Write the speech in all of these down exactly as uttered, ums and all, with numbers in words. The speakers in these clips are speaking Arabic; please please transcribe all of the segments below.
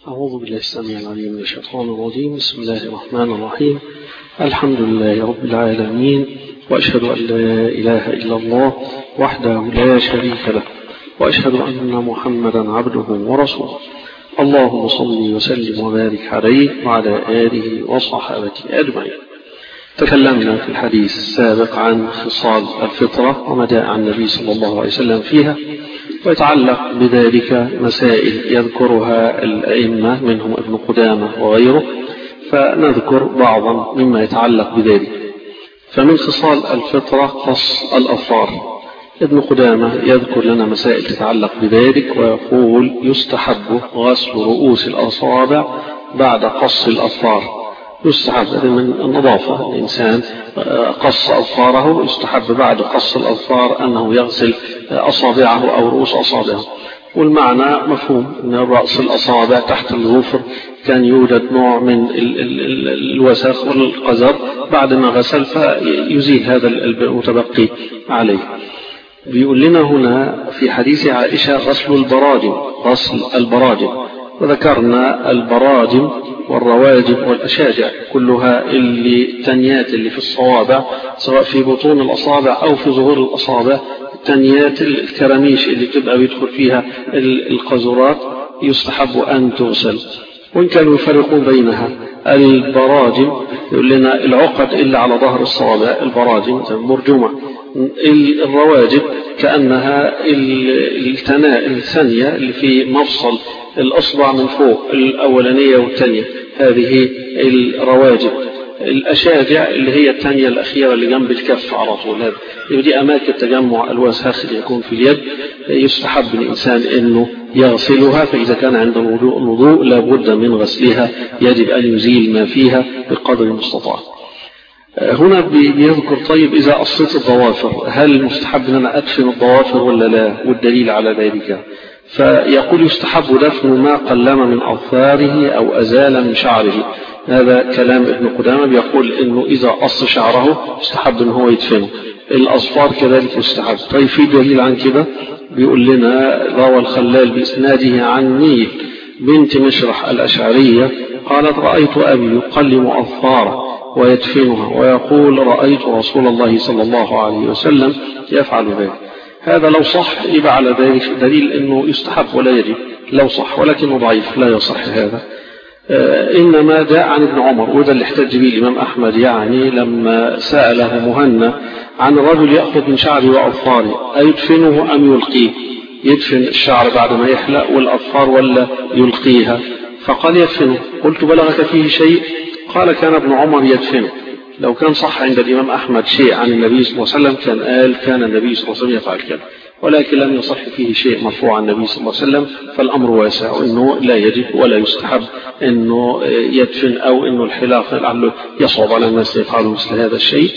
أعوذ بالله السميع العليم من الشيطان الرجيم. بسم الله الرحمن الرحيم. الحمد لله رب العالمين، وأشهد أن لا إله إلا الله وحده لا شريك له، وأشهد أن محمدا عبده ورسوله. اللهم صل وسلم وبارك عليه وعلى آله وصحابته أجمعين. تكلمنا في الحديث السابق عن خصال الفطرة وما جاء عن النبي صلى الله عليه وسلم فيها، ويتعلق بذلك مسائل يذكرها الأئمة منهم ابن قدامة وغيره، فنذكر بعضا مما يتعلق بذلك. فمن خصال الفطرة قص الأظفار. ابن قدامة يذكر لنا مسائل تتعلق بذلك ويقول يستحب غسل رؤوس الأصابع بعد قص الأظفار. يستحب من النظافة، الإنسان قص أظفاره يستحب بعد قص الأظفار أنه يغسل أصابعه أو رؤوس أصابعه. والمعنى مفهوم أن رأس الأصابع تحت الظفر كان يوجد نوع من الوسخ والقذر، بعد ما غسل فيزيل هذا المتبقي عليه. بيقول لنا هنا في حديث عائشة غسل البراجم، غسل البراجم، وذكرنا البراجم والرواجم والأشاجع كلها اللي تنيات اللي في الصوابع، سواء في بطون الأصابع أو في ظهور الأصابع، تنيات الكراميش اللي تبقى بيدخل فيها القذرات يستحب أن تغسل. وإن كانوا يفرقون بينها. البراجم يقول لنا العقد اللي على ظهر الصوابع، البراجم مرجومة. الرواجب كأنها التناء الثانية اللي في مفصل الأصبع من فوق، الأولانية والثانية، هذه الرواجب. الأشاجع اللي هي الثانية الأخيرة اللي جنب الكف على طول، هذه دي أماكن تجمع الوسخ اللي يكون في اليد، يستحب الإنسان أنه يغسلها. فإذا كان عند الوضوء الوضوء لابد من غسلها، يجب أن يزيل ما فيها بقدر المستطاع. هنا بيذكر طيب إذا قصيت الضوافر هل مستحب أن أنا أدفن الضوافر ولا لا، والدليل على ذلك. فيقول يستحب دفن ما قلم من أظفاره أو أزال من شعره. هذا كلام ابن قدامة، بيقول إنه إذا قص شعره يستحب إنه هو يدفنه. الأظفار كذلك يستحب. طيب في دليل عن كده؟ بيقول لنا روى الخلال بإسناده عن نيل بنت مشرح الأشعرية قالت رأيت أبي يقلم أظفاره ويدفنها ويقول رأيت رسول الله صلى الله عليه وسلم يفعل ذلك. هذا لو صح يبقى على ذلك دليل أنه يستحب ولا يجب، لو صح، ولكنه ضعيف لا يصح هذا. آه إنما جاء عن ابن عمر، وده اللي احتج به الإمام أحمد، يعني لما سأله مهنا عن رجل يأخذ من شعره وأظفاره أيدفنه أم يلقيه، يدفن الشعر بعد ما يحلق والأظفار ولا يلقيها، فقال يدفنه. قلت بلغك فيه شيء؟ قال كان ابن عمر يدفنه. لو كان صح عند الإمام أحمد شيء عن النبي صلى الله عليه وسلم كان قال كان النبي صلى الله عليه وسلم يفعل كذا، ولكن لم يصح فيه شيء مرفوع عن النبي صلى الله عليه وسلم، فالأمر واسع، وإنه لا يجب ولا يستحب إنه يدفن، أو إنه الحلاق لعله يصعب على الناس يفعلوا مثل هذا الشيء.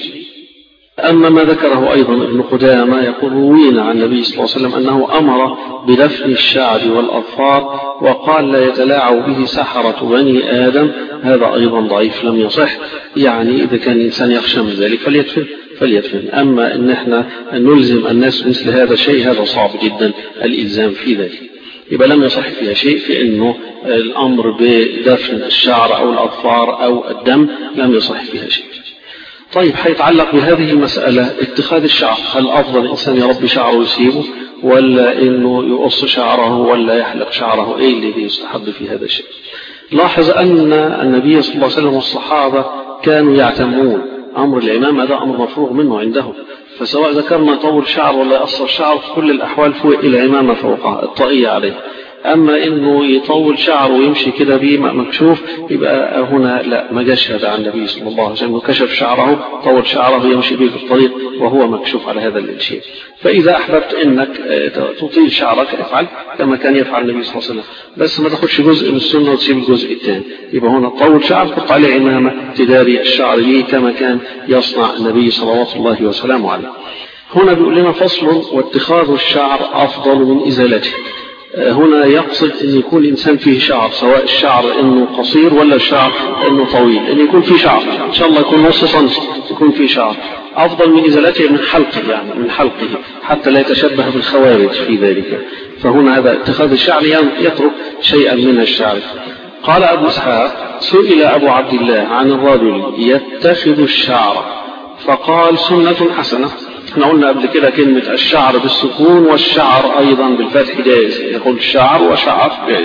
أما ما ذكره أيضا ابن قدامة يقول روينا عن النبي صلى الله عليه وسلم أنه أمر بدفن الشعر والأظفار وقال لا يتلاعب به سحرة بني آدم. هذا أيضا ضعيف لم يصح، يعني إذا كان الإنسان يخشى من ذلك فليدفن فليدفن. أما إن احنا نلزم الناس مثل هذا الشيء هذا صعب جدا الإلزام في ذلك، يبقى لم يصح فيها شيء في أنه الأمر بدفن الشعر أو الأظفار أو الدم لم يصح فيها شيء. طيب حيتعلق بهذه المسألة اتخاذ الشعر، هل أفضل الإنسان يربي شعره ويسيبه ولا إنه يقص شعره ولا يحلق شعره؟ إيه اللي يستحب في هذا الشيء؟ لاحظ أن النبي صلى الله عليه وسلم والصحابة كانوا يعتمون أمر العمامة، هذا أمر مفروغ منه عندهم، فسواء ذكرنا يطول شعر ولا يقصر شعر في كل الأحوال فوق العمامة فوقها الطاقية عليه. أما إنه يطول شعره ويمشي كده بيه مكشوف يبقى هنا لا، ما جاش هذا عن النبي صلى الله عليه وسلم، كشف شعره طول شعره يمشي بيه في الطريق وهو مكشوف على هذا الشيء. فإذا أحببت إنك تطيل شعرك افعل كما كان يفعل النبي صلى الله عليه وسلم، بس ما تاخدش جزء من السنة وتسيب الجزء الثاني. يبقى هنا طول شعر تحط عليه عمامة تداري الشعر به كما كان يصنع النبي صلوات الله وسلامه عليه. هنا بيقول لنا فصل واتخاذ الشعر أفضل من إزالته. هنا يقصد أن يكون الإنسان فيه شعر، سواء الشعر أنه قصير ولا الشعر أنه طويل، أن يكون فيه شعر إن شاء الله يكون نص سنتي يكون فيه شعر، أفضل من إزالته من حلقه، يعني من حلقه حتى لا يتشبه بالخوارج في ذلك. فهنا هذا اتخاذ الشعر يترك شيئا من الشعر. قال أبو إسحاق سئل أبو عبد الله عن الرجل يتخذ الشعر فقال سنة حسنة. احنا قلنا قبل كده كلمة الشعر بالسكون والشعر أيضا بالفتح جائز، يقول الشعر وشعر جائز.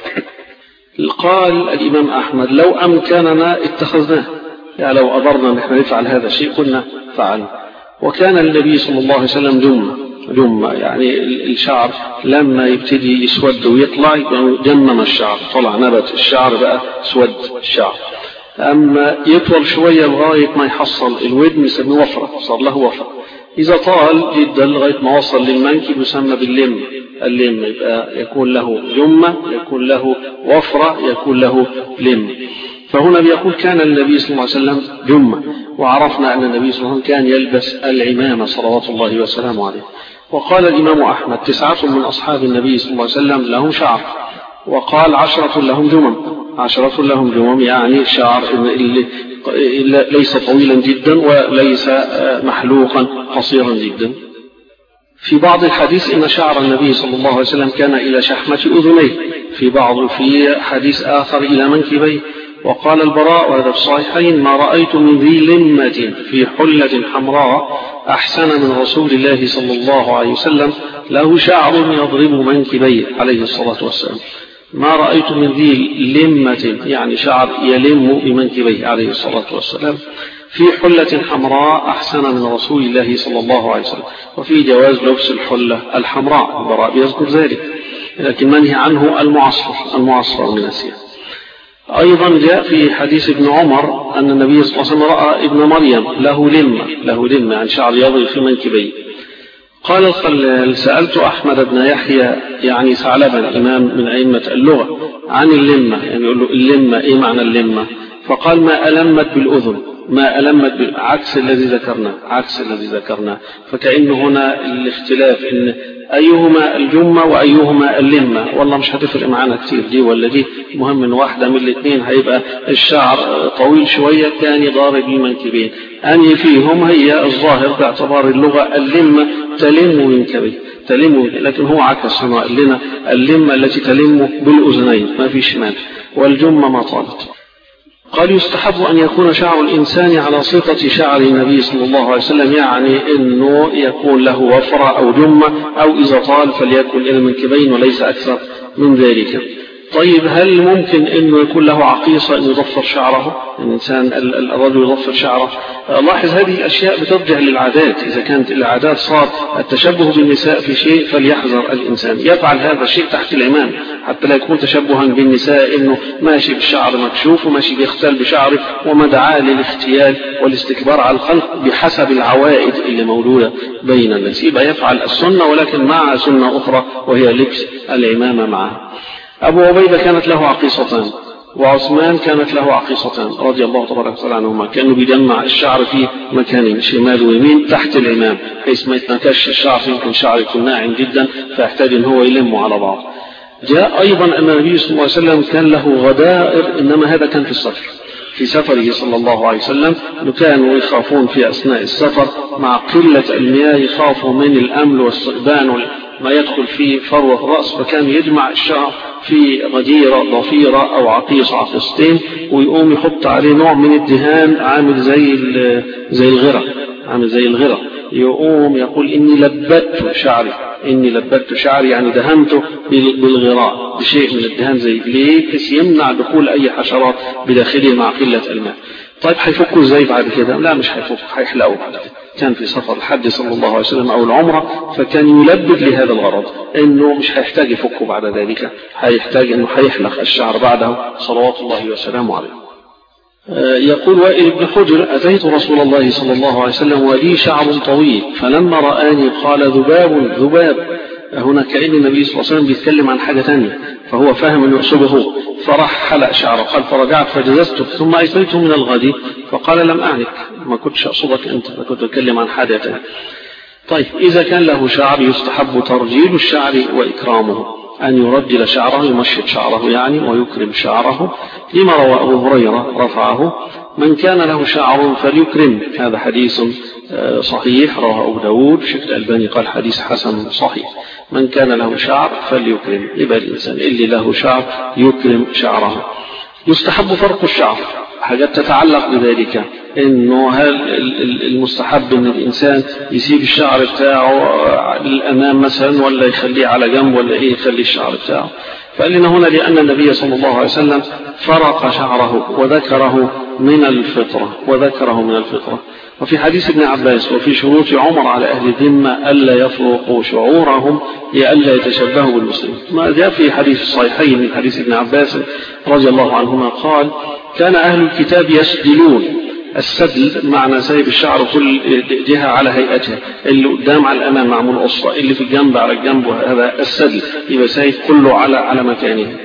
قال الإمام أحمد لو أمكننا اتخذناه، يعني لو قدرنا أن احنا نفعل هذا الشيء كنا فعلنا. وكان النبي صلى الله عليه وسلم جمة جمة يعني الشعر لما يبتدي يسود ويطلع جمم الشعر، طلع نبت الشعر بقى سود الشعر. أما يطول شوية لغاية ما يحصل الودن يسميه وفرة، صار له وفرة. إذا طال جدا لغاية ما وصل للمنكب يسمى باللم، اللم يبقى يكون له جمة، يكون له وفرة، يكون له لم. فهنا بيقول كان النبي صلى الله عليه وسلم جمة، وعرفنا أن النبي صلى الله عليه وسلم كان يلبس العمامة صلوات الله وسلامه عليه. وقال الإمام أحمد تسعة من أصحاب النبي صلى الله عليه وسلم لهم شعر، وقال عشرة لهم جمم، عشرة لهم جمم يعني شعر ليس طويلا جدا وليس محلوقا قصيرا جدا. في بعض الحديث إن شعر النبي صلى الله عليه وسلم كان إلى شحمة أذنيه، في بعض في حديث آخر إلى منكبيه. وقال البراء وهذا في الصحيحين ما رأيت من ذي لمة في حلة حمراء أحسن من رسول الله صلى الله عليه وسلم له شعر يضرب منكبيه عليه الصلاة والسلام. ما رأيت من ذي لمة يعني شعر يلم بمنكبيه عليه الصلاة والسلام في حلة حمراء أحسن من رسول الله صلى الله عليه وسلم. وفي جواز لبس الحلة الحمراء، البراء يذكر ذلك، لكن منهي عنه المعصفر المعصفر من الثياب. أيضا جاء في حديث ابن عمر أن النبي صلى الله عليه وسلم رأى ابن مريم له لمة له لمة عن شعر يضرب في منكبيه. قال الخلال سألت أحمد بن يحيى يعني ثعلبا الإمام من أئمة اللغة عن اللمة، يعني يقول له اللمة إيه معنى اللمة؟ فقال ما ألمت بالأذن، ما ألمت عكس الذي ذكرناه، عكس الذي ذكرناه. فكأن هنا الاختلاف إن أيهما الجمة وأيهما اللمة، والله مش هتفرق معانا كتير دي ولا دي، مهم إن واحدة من الاثنين هيبقى الشعر طويل شوية الثاني ضارب المنكبين، أني فيهم هي الظاهر باعتبار اللغة اللمة تلم منكبيه تلم، لكن هو عكس هنا قال لنا اللمة التي تلم بالأذنين ما في شمال، والجمة ما طالت. قال يستحب أن يكون شعر الإنسان على صفة شعر النبي صلى الله عليه وسلم، يعني أنه يكون له وفرة أو جمة، أو إذا طال فليكن إلى المنكبين وليس أكثر من ذلك. طيب هل ممكن أنه يكون له عقيصة أن يضفر شعره؟ الإنسان الرجل يضفر شعره. لاحظ هذه الأشياء بترجع للعادات، إذا كانت العادات صار التشبه بالنساء في شيء فليحذر الإنسان يفعل هذا الشيء تحت العمام حتى لا يكون تشبها بالنساء، إنه ماشي بالشعر مكشوف وماشي بيختال بشعره، وما دعاه للاختيال والاستكبار على الخلق بحسب العوائد اللي موجودة بين الناس. يبقى يفعل السنة ولكن مع سنة أخرى وهي لبس العمامة معه. أبو عبيدة كانت له عقيصتان، وعثمان كانت له عقيصتان رضي الله تبارك وتعالى عنهما، كانوا بيجمع الشعر في مكانين شمال ويمين تحت العمام بحيث ما يتنكش الشعر، يمكن شعر يكون ناعم جدا فيحتاج ان هو يلمه على بعض. جاء ايضا ان النبي صلى الله عليه وسلم كان له غدائر، انما هذا كان في السفر، في سفره صلى الله عليه وسلم، كانوا يخافون في اثناء السفر مع قلة المياه يخافوا من الامل والثعبان ما يدخل في فروة الرأس، فكان يجمع الشعر في غديرة ضفيرة أو عقيصة عقيصتين ويقوم يحط عليه نوع من الدهان عامل زي زي الغرة، عامل زي الغرة، يقوم يقول إني لبت شعري، إني لبت شعري يعني دهنته بالغراء بشيء من الدهان زي ليه بس يمنع دخول أي حشرات بداخله مع قلة الماء. طيب هيفكوا ازاي بعد كده؟ لا مش هيفك، هيحلقوا بعد كده. كان في سفر الحج صلى الله عليه وسلم او العمره، فكان يلبد لهذا الغرض انه مش هيحتاج يفكه بعد ذلك، هيحتاج انه هيحلق الشعر بعده صلوات الله وسلامه عليه. يقول وائل بن حجر اتيت رسول الله صلى الله عليه وسلم ولي شعر طويل فلما رآني قال ذباب ذباب. هنا كأن النبي صلى الله عليه وسلم بيتكلم عن حاجة تانية فهو فاهم انه يقصده هو، فراح حلق شعره. قال فرجعت فجلست ثم أتيت من الغد فقال لم أعنك، ما كنتش أقصدك أنت، ما كنت أتكلم عن حاجة تانية. طيب إذا كان له شعر يستحب ترجيل الشعر وإكرامه، أن يرجل شعره يمشط شعره يعني ويكرم شعره، لما روى أبو هريرة رفعه من كان له شعر فليكرم. هذا حديث صحيح رواه أبو داود، شيخ الألباني قال حديث حسن صحيح. من كان له شعر فليكرم، يبقى الإنسان اللي له شعر يكرم شعره. يستحب فرق الشعر، حاجات تتعلق بذلك، انه هل المستحب ان الانسان يسيب الشعر بتاعه للامام مثلا ولا يخليه على جنب ولا ايه يخلي الشعر بتاعه. فقال لنا هنا لان النبي صلى الله عليه وسلم فرق شعره وذكره من الفطرة وذكره من الفطرة. وفي حديث ابن عباس وفي شروط عمر على أهل الذمة ألا يفرقوا شعورهم لئلا يتشبهوا بالمسلمين. ما جاء في حديث الصحيحين من حديث ابن عباس رضي الله عنهما قال كان أهل الكتاب يسدلون. السدل معنى سايب الشعر كل جهة على هيئتها، اللي قدام على الأمام معمول قصة، اللي في الجنب على الجنب، هذا السدل، يبقى سايب كله على على مكانه.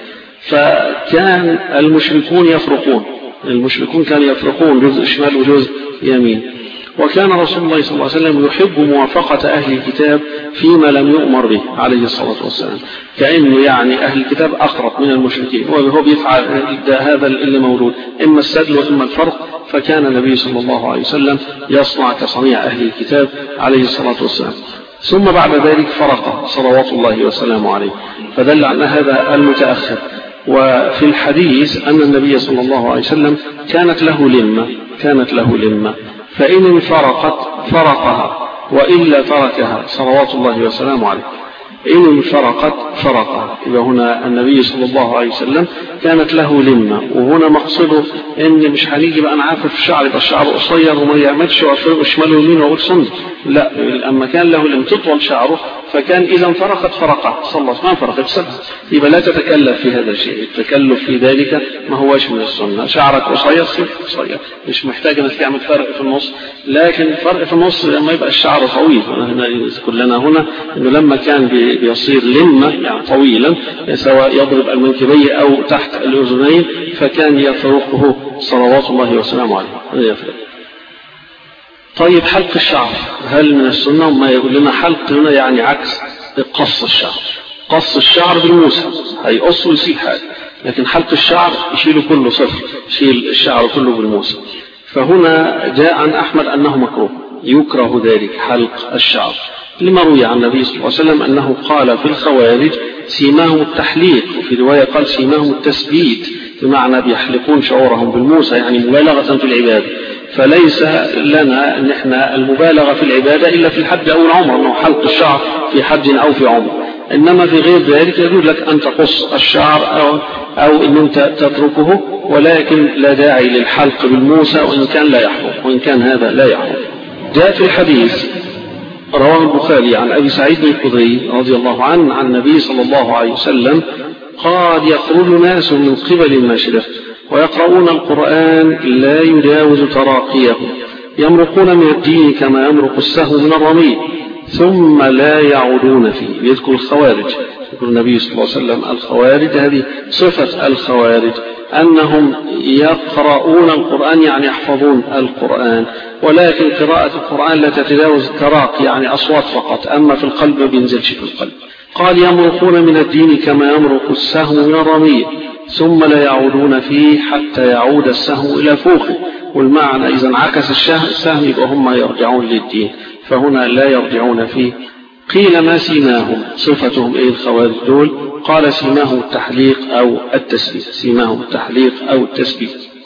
فكان المشركون يفرقون المشركون كانوا يفرقون جزء شمال وجزء يمين. وكان رسول الله صلى الله عليه وسلم يحب موافقة أهل الكتاب فيما لم يؤمر به عليه الصلاة والسلام، كأنه يعني أهل الكتاب أقرب من المشركين، وهو بيفعل هذا اللي موجود، إما السدل وإما الفرق. فكان النبي صلى الله عليه وسلم يصنع كصنيع أهل الكتاب عليه الصلاة والسلام. ثم بعد ذلك فرق صلوات الله وسلامه عليه، فدل على هذا المتأخر. وفي الحديث أن النبي صلى الله عليه وسلم كانت له لمة كانت له لمة فإن انفرقت فرقها وإلا تركها صلوات الله وسلامه عليه. إن انفرقت فرقها، يبقى هنا النبي صلى الله عليه وسلم كانت له لمة. وهنا مقصده إن مش هنيجي بقى نعافر في الشعر يبقى الشعر قصير وما يعملش وأفرق شمال ويمين وأقول صندل، لا، أما كان له لم تطول شعره فكان إذا انفرقت فرقها صلى الله عليه وسلم فرقت سبعة. يبقى لا تتكلف في هذا الشيء، التكلف في ذلك ما هوش من السنة. شعرك قصير صير قصير، مش محتاج انك تعمل فرق في النص، لكن فرق في النص لما يبقى الشعر طويل. هنا كلنا هنا انه لما كان بيصير لمة يعني طويلا سواء يضرب المنكبين او تحت الاذنين فكان يفرقه صلوات الله وسلامه عليه يفرق. طيب حلق الشعر هل من السنة؟ ما يقول لنا حلق هنا يعني عكس قص الشعر. قص الشعر بالموسى هيقص ويسيب حاجة، لكن حلق الشعر يشيله كله صفر، يشيل الشعر كله بالموسى. فهنا جاء عن أحمد أنه مكروه، يكره ذلك حلق الشعر، لما روي عن النبي صلى الله عليه وسلم أنه قال في الخوارج سيماهم التحليق، وفي رواية قال سيماهم التسبيت، بمعنى بيحلقون شعورهم بالموسى يعني مبالغة في العبادة. فليس لنا ان احنا المبالغة في العبادة إلا في الحج أو العمر، أنه حلق الشعر في حج أو في عمر، إنما في غير ذلك يجوز لك أن تقص الشعر أو, أو أن أنت تتركه، ولكن لا داعي للحلق بالموسى وإن كان لا يحرم وإن كان هذا لا يحرم. جاء في الحديث رواه البخاري عن أبي سعيد الخدري رضي الله عنه عن النبي صلى الله عليه وسلم قال يخرج ناس من قبل المشرق ويقرؤون القرآن لا يجاوز تراقيهم يمرقون من الدين كما يمرق السهم من الرمي ثم لا يعودون فيه. يذكر الخوارج، يقول النبي صلى الله عليه وسلم الخوارج هذه صفة الخوارج أنهم يقرؤون القرآن يعني يحفظون القرآن، ولكن قراءة القرآن لا تتجاوز تراقي يعني أصوات فقط، أما في القلب ما بينزلش في القلب. قال يمرقون من الدين كما يمرق السهم من الرمي ثم لا يعودون فيه حتى يعود السهم إلى فوقه. والمعنى إذا انعكس السهم يبقى هم يرجعون للدين، فهنا لا يرجعون فيه. قيل ما سيماهم، صفتهم إيه الخوارج دول؟ قال سيماهم التحليق أو التسبيح، سيماهم التحليق أو التسبيح.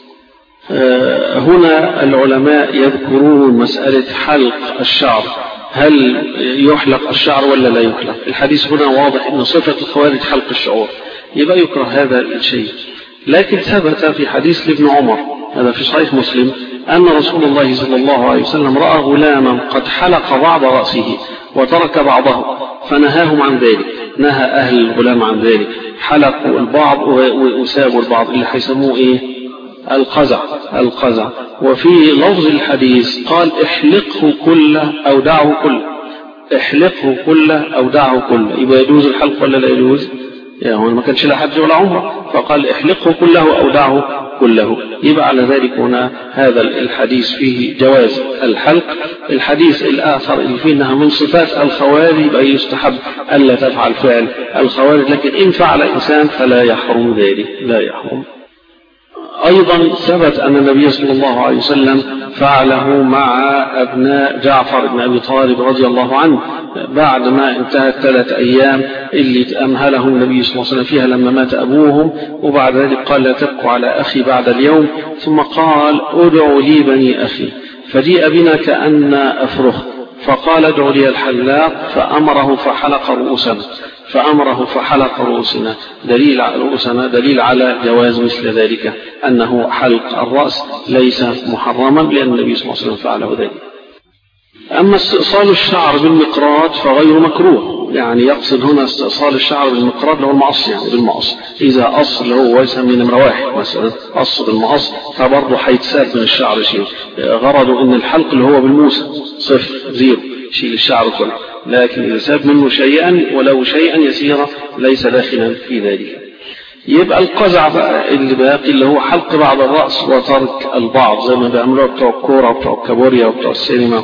آه هنا العلماء يذكرون مسألة حلق الشعر، هل يحلق الشعر ولا لا يحلق؟ الحديث هنا واضح أن صفة الخوارج حلق الشعور، يبقى يكره هذا الشيء. لكن ثبت في حديث لابن عمر هذا في صحيح مسلم أن رسول الله صلى الله عليه وسلم رأى غلاما قد حلق بعض رأسه وترك بعضه فنهاهم عن ذلك، نهى أهل الغلام عن ذلك، حلقوا البعض وسابوا البعض اللي حيسموه إيه؟ القزع القزع. وفي لفظ الحديث قال احلقه كله أو دعه كله، احلقه كله أو دعه كله. يبقى يجوز الحلق ولا لا يجوز؟ يعني هو ما كانش لا حج ولا عمره، فقال احلقه كله أو دعه كله. يبقى على ذلك هنا هذا الحديث فيه جواز الحلق. الحديث الآخر اللي فيه أنها من صفات الخوارج يبقى يستحب ألا تفعل فعل الخوارج، لكن إن فعل إنسان فلا يحرم ذلك، لا يحرم. أيضا ثبت أن النبي صلى الله عليه وسلم فعله مع أبناء جعفر بن أبي طالب رضي الله عنه، بعد ما انتهت ثلاث أيام اللي أمهلهم النبي صلى الله عليه وسلم فيها لما مات أبوهم، وبعد ذلك قال لا تبكوا على أخي بعد اليوم، ثم قال ادعوا لي بني أخي، فجيء بنا كأن أفرخ، فقال ادعوا لي الحلاق، فأمره فحلق رؤوسنا فأمره فحلق رؤوسنا دليل رؤوسنا دليل على جواز مثل ذلك، أنه حلق الرأس ليس محرما لأن النبي صلى الله عليه وسلم فعله ذلك. أما استئصال الشعر بالمقراط فغير مكروه، يعني يقصد هنا استئصال الشعر بالمقراط اللي هو المقص، يعني بالمقص. إذا أصل هو يسمى نمرة واحد مثلا قص بالمقص فبرضه هيتساب من الشعر شيء، غرضه إن الحلق اللي هو بالموسى صفر زيرو شيل الشعر كله، لكن إذا ساب منه شيئا ولو شيئا يسيرا ليس داخلا في ذلك. يبقى القزع بقى اللي باقي اللي هو حلق بعض الرأس وترك البعض زي ما بيعملوها بتوع الكورة وبتوع الكابوريا وبتوع السينما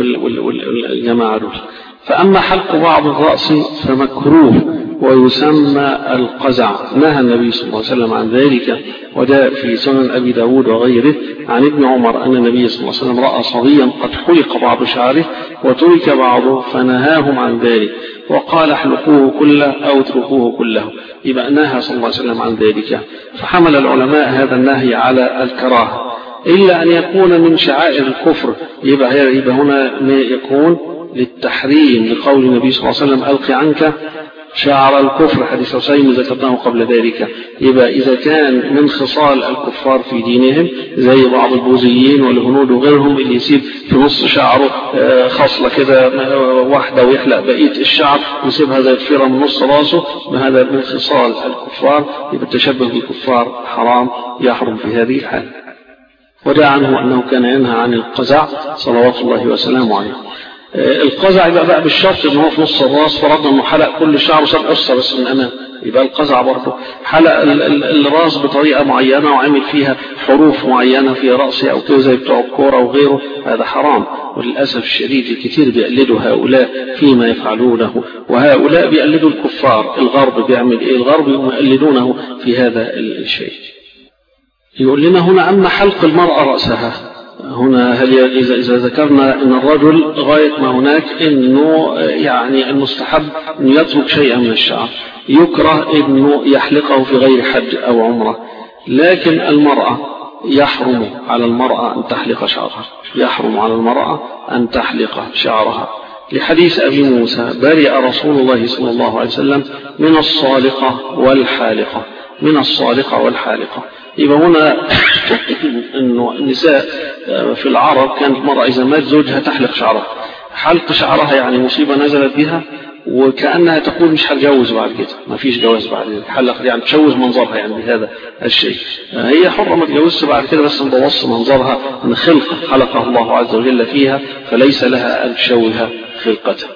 والجماعة دول. فأما حلق بعض الرأس فمكروه ويسمى القزع، نهى النبي صلى الله عليه وسلم عن ذلك، وجاء في سنن أبي داود وغيره عن ابن عمر أن النبي صلى الله عليه وسلم رأى صبيا قد حلق بعض شعره وترك بعضه فنهاهم عن ذلك وقال احلقوه كله أو اتركوه كله، يبقى نهى صلى الله عليه وسلم عن ذلك. فحمل العلماء هذا النهي على الكراهة، إلا أن يكون من شعائر الكفر، يبقى, يبقى هنا يكون للتحريم لقول النبي صلى الله عليه وسلم ألقي عنك شعر الكفر، حديث حسين ذكرناه قبل ذلك. يبقى إذا كان من خصال الكفار في دينهم زي بعض البوذيين والهنود وغيرهم اللي يسيب في نص شعره خصلة كده واحدة ويحلق بقية الشعر ويسيبها زي الفيرة من نص راسه، هذا من خصال الكفار، يبقى التشبه بالكفار حرام يحرم في هذه الحال. ودع عنه أنه كان ينهى عن القزع صلوات الله وسلامه عليه. القزع يبقى بقى بالشرط ان هو في نص الراس، فرضنا انه حلق كل شعره ساب قصه بس من امام، يبقى القزع برضه حلق الراس بطريقه معينه وعمل فيها حروف معينه في راسه او كده زي بتوع الكوره وغيره، هذا حرام. وللاسف الشديد الكثير بيقلدوا هؤلاء فيما يفعلونه، وهؤلاء بيقلدوا الكفار. الغرب بيعمل ايه؟ الغرب يقلدونه في هذا الشيء. يقول لنا هنا أما حلق المرأة رأسها، هنا هل إذا, إذا ذكرنا أن الرجل غاية ما هناك أنه يعني المستحب أن يترك شيئا من الشعر، يكره أنه يحلقه في غير حج أو عمره، لكن المرأة يحرم على المرأة أن تحلق شعرها، يحرم على المرأة أن تحلق شعرها، لحديث أبي موسى برئ رسول الله صلى الله عليه وسلم من الصالقة والحالقة، من الصالقة والحالقة. يبقى هنا أنه النساء في العرب كانت المرأة إذا مات زوجها تحلق شعرها، حلق شعرها يعني مصيبة نزلت بها، وكأنها تقول مش هتجوز بعد كده، ما فيش جواز بعد كده، حلق يعني تشوز منظرها يعني بهذا الشيء. هي حرة ما تجوزش بعد كده، بس مبوص منظرها من خلقة خلقه الله عز وجل فيها، فليس لها أن تشوه خلقتها.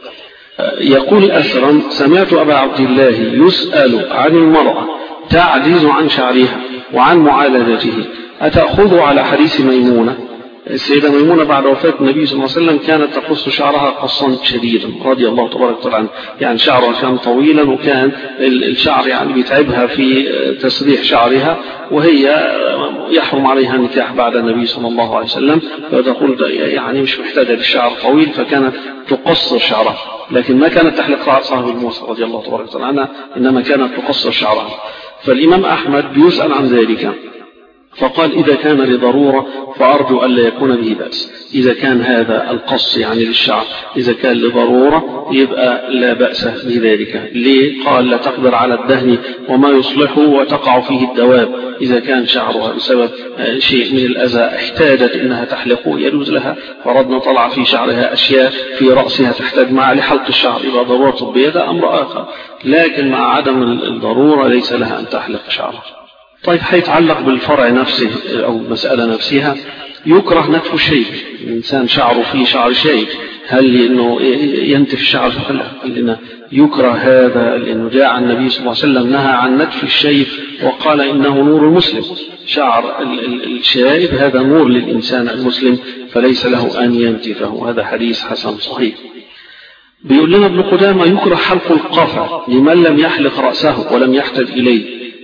يقول أثرا سمعت أبا عبد الله يسأل عن المرأة تعجز عن شعرها وعن معالجته أتأخذ على حديث ميمونة؟ السيدة ميمونة بعد وفاة النبي صلى الله عليه وسلم كانت تقص شعرها قصا شديدا رضي الله تبارك وتعالى عنها، يعني شعرها كان طويلا وكان الشعر يعني بيتعبها في تسريح شعرها، وهي يحرم عليها النكاح بعد النبي صلى الله عليه وسلم، فتقول يعني مش محتاجة للشعر طويل، فكانت تقصر شعرها، لكن ما كانت تحلق رأسها بالموسى رضي الله تبارك وتعالى عنها، إنما كانت تقصر شعرها. فالإمام أحمد بيسأل عن ذلك فقال إذا كان لضرورة فأرجو ألا يكون به بأس. إذا كان هذا القص يعني للشعر إذا كان لضرورة يبقى لا بأس بذلك. ليه؟ قال لا تقدر على الدهن وما يصلحه وتقع فيه الدواب. إذا كان شعرها بسبب شيء من الأذى احتاجت إنها تحلقه يجوز لها، فردنا طلع في شعرها أشياء في رأسها تحتاج مع لحلق الشعر يبقى ضرورة طبية، ده أمر آخر، لكن مع عدم الضرورة ليس لها أن تحلق شعرها. طيب هيتعلق بالفرع نفسه أو المسألة نفسها، يكره نتف الشيب، الإنسان شعره فيه شعر شيب، هل إنه ينتف الشعر؟ لا، لأنه يكره هذا، لأنه جاء عن النبي صلى الله عليه وسلم نهى عن نتف الشيب وقال إنه نور المسلم، شعر الشائب هذا نور للإنسان المسلم فليس له أن ينتفه، هذا حديث حسن صحيح. بيقول لنا ابن قدامة يكره حلق القفا لمن لم يحلق رأسه ولم يحتج إليه،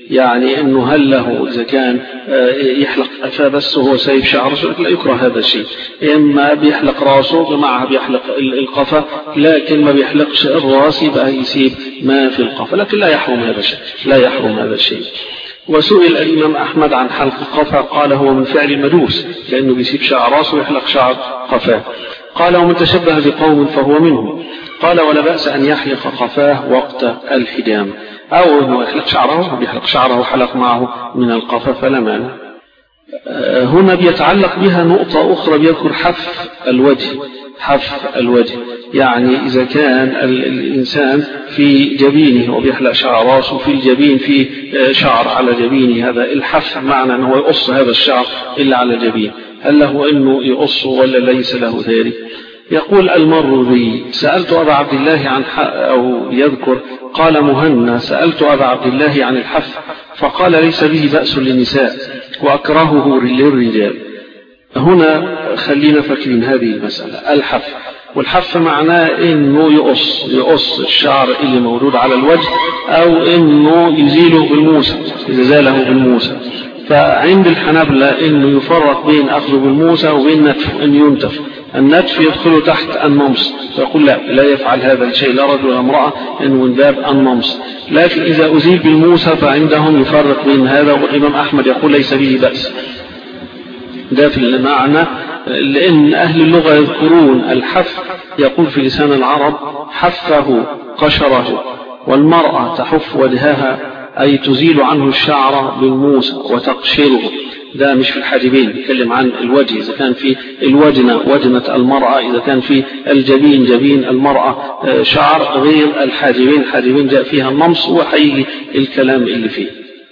يعني أنه هل له إذا كان يحلق قفاه بس وهو سايب شعره لا يكره هذا الشيء، إما بيحلق راسه معها بيحلق القفا لكن ما بيحلقش الراس يبقى يسيب ما في القفا، لكن لا يحرم هذا الشيء لا يحرم هذا الشيء. وسئل الإمام أحمد عن حلق القفا قال هو من فعل المجوس لأنه بيسيب شعر راسه ويحلق شعر قفاه. قال ومن تشبه بقوم فهو منهم. قال ولا بأس أن يحلق قفاه وقت الحجام، أو أنه يحلق شعره بيحلق شعره وحلق معه من القفا فلا مانع. هنا بيتعلق بها نقطة أخرى بيذكر حف الوجه. حف الوجه يعني إذا كان الإنسان في جبينه وبيحلق شعر راسه في الجبين في شعر على جبينه، هذا الحف معنى أنه يقص هذا الشعر إلا على الجبين، هل له أنه يقصه ولا ليس له ذلك؟ يقول المروذي سألت أبا عبد الله عن أو يذكر قال مهنا سألت أبا عبد الله عن الحف فقال ليس به بأس للنساء وأكرهه للرجال. هنا خلينا فاكرين هذه المسألة الحف، والحف معناه إنه يقص يقص الشعر اللي موجود على الوجه أو إنه يزيله بالموسى إذا زاله بالموسى. فعند الحنابلة إنه يفرق بين أخذه بالموسى وبين نتف أن ينتف. النتف يدخل تحت النمص، فيقول لا لا يفعل هذا الشيء لا رجل ولا امرأة إنه من باب النمص. لكن إذا أزيل بالموسى فعندهم يفرق بين هذا، والإمام أحمد يقول ليس به بأس. ده في المعنى لأن أهل اللغة يذكرون الحف يقول في لسان العرب حفه قشره، والمرأة تحف وجهها أي تزيل عنه الشعر بالموسى وتقشره. ده مش في الحاجبين، يتكلم عن الوجه إذا كان في الوجنة وجنة المرأة، إذا كان في الجبين جبين المرأة شعر غير الحاجبين. الحاجبين جاء فيها النمص وحيجي الكلام اللي فيه.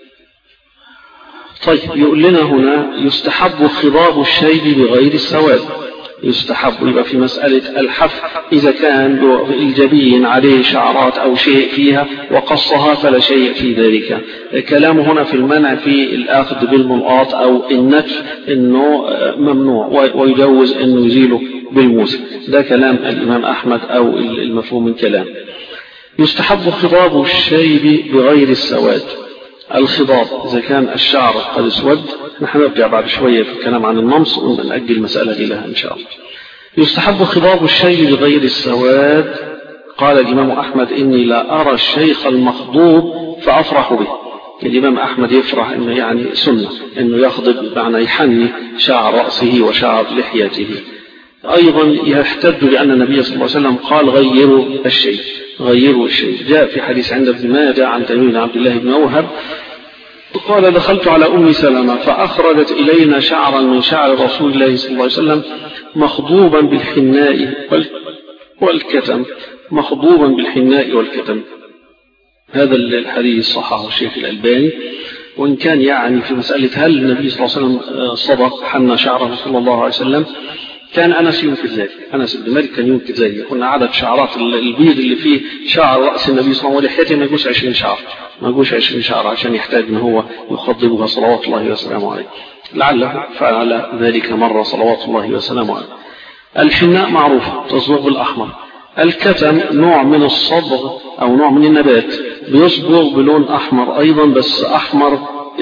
طيب يقول لنا هنا يستحب خضاب الشيب بغير السواد. يستحب يبقى في مسألة الحف إذا كان الجبين عليه شعرات أو شيء فيها وقصها فلا شيء في ذلك. كلامه هنا في المنع في الأخذ بالمنقاط أو النتف إنه ممنوع ويجوز إنه يزيله بالموسى. ده كلام الإمام أحمد أو المفهوم من كلام. يستحب خضاب الشيب بغير السواد. الخضاب إذا كان الشعر قد اسود، نحن نرجع بعد شوية في الكلام عن النمص ونأجل المسألة إليها إن شاء الله. يستحب خضاب الشيب بغير السواد. قال الإمام أحمد إني لا أرى الشيخ المخضوب فأفرح به. الإمام أحمد يفرح إنه يعني سنة إنه يخضب معنى يحني شعر رأسه وشعر لحيته. أيضا يحتج لأن النبي صلى الله عليه وسلم قال غيروا الشيء غيروا الشيء. جاء في حديث عند ابن ماجه عن تميم بن عبد الله بن موهب قال دخلت على أم سلمة فأخرجت إلينا شعرا من شعر رسول الله صلى الله عليه وسلم مخضوبا بالحناء والكتم مخضوبا بالحناء والكتم. هذا الحديث صححه الشيخ الألباني، وإن كان يعني في مسألة هل النبي صلى الله عليه وسلم صدق حنى شعره صلى الله عليه وسلم كان أنس ينكر ذلك. أنس بن مالك كان ينكر ذلك، يقول عدد شعرات البيض اللي فيه شعر رأس النبي صلى الله عليه وسلم ولحيته ما يجوش عشرين شعر ما يجوش عشرين شعر عشان يحتاج إن هو يخضبها صلوات الله وسلامه عليه. لعله فعل ذلك مرة صلوات الله وسلامه عليه. الحناء معروف تصبغ بالأحمر. الكتم نوع من الصبغ أو نوع من النبات بيصبغ بلون أحمر أيضا، بس أحمر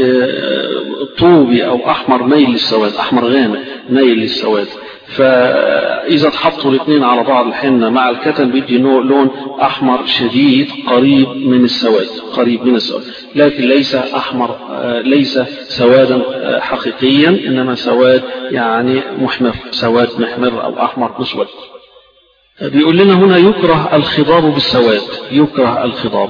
طوبي أو أحمر ميل للسواد، أحمر غامق ميل للسواد. فإذا تحطوا الاثنين على بعض الحنة مع الكتم بيدي لون أحمر شديد قريب من السواد قريب من السواد لكن ليس أحمر ليس سوادا حقيقيا، إنما سواد يعني محمر سواد محمر أو أحمر مسود. بيقول لنا هنا يكره الخضاب بالسواد. يكره الخضاب،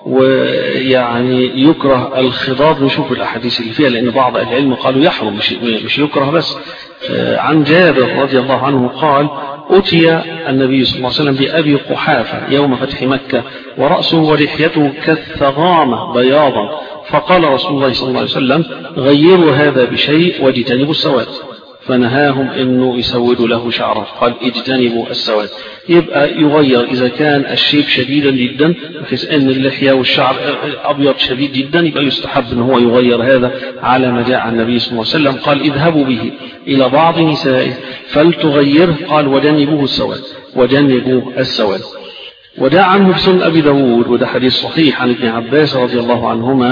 ويعني يكره الخضاب نشوف الأحاديث اللي فيها لأن بعض العلم قالوا يحرم مش, مش يكره بس. عن جابر رضي الله عنه قال أتي النبي صلى الله عليه وسلم بأبي قحافة يوم فتح مكة ورأسه ولحيته كالثغامة بياضا، فقال رسول الله صلى الله عليه وسلم غيروا هذا بشيء واجتنبوا السواد، فنهاهم انه يسودوا له شعره، قال اجتنبوا السواد. يبقى يغير اذا كان الشيب شديدا جدا بحيث ان اللحيه والشعر ابيض شديد جدا يبقى يستحب ان هو يغير هذا على ما جاء عن النبي صلى الله عليه وسلم. قال اذهبوا به الى بعض نسائه فلتغيره، قال وجنبوه السواد وجنبوه السواد. وده عنه في سنن ابي داود، وده حديث صحيح عن ابن عباس رضي الله عنهما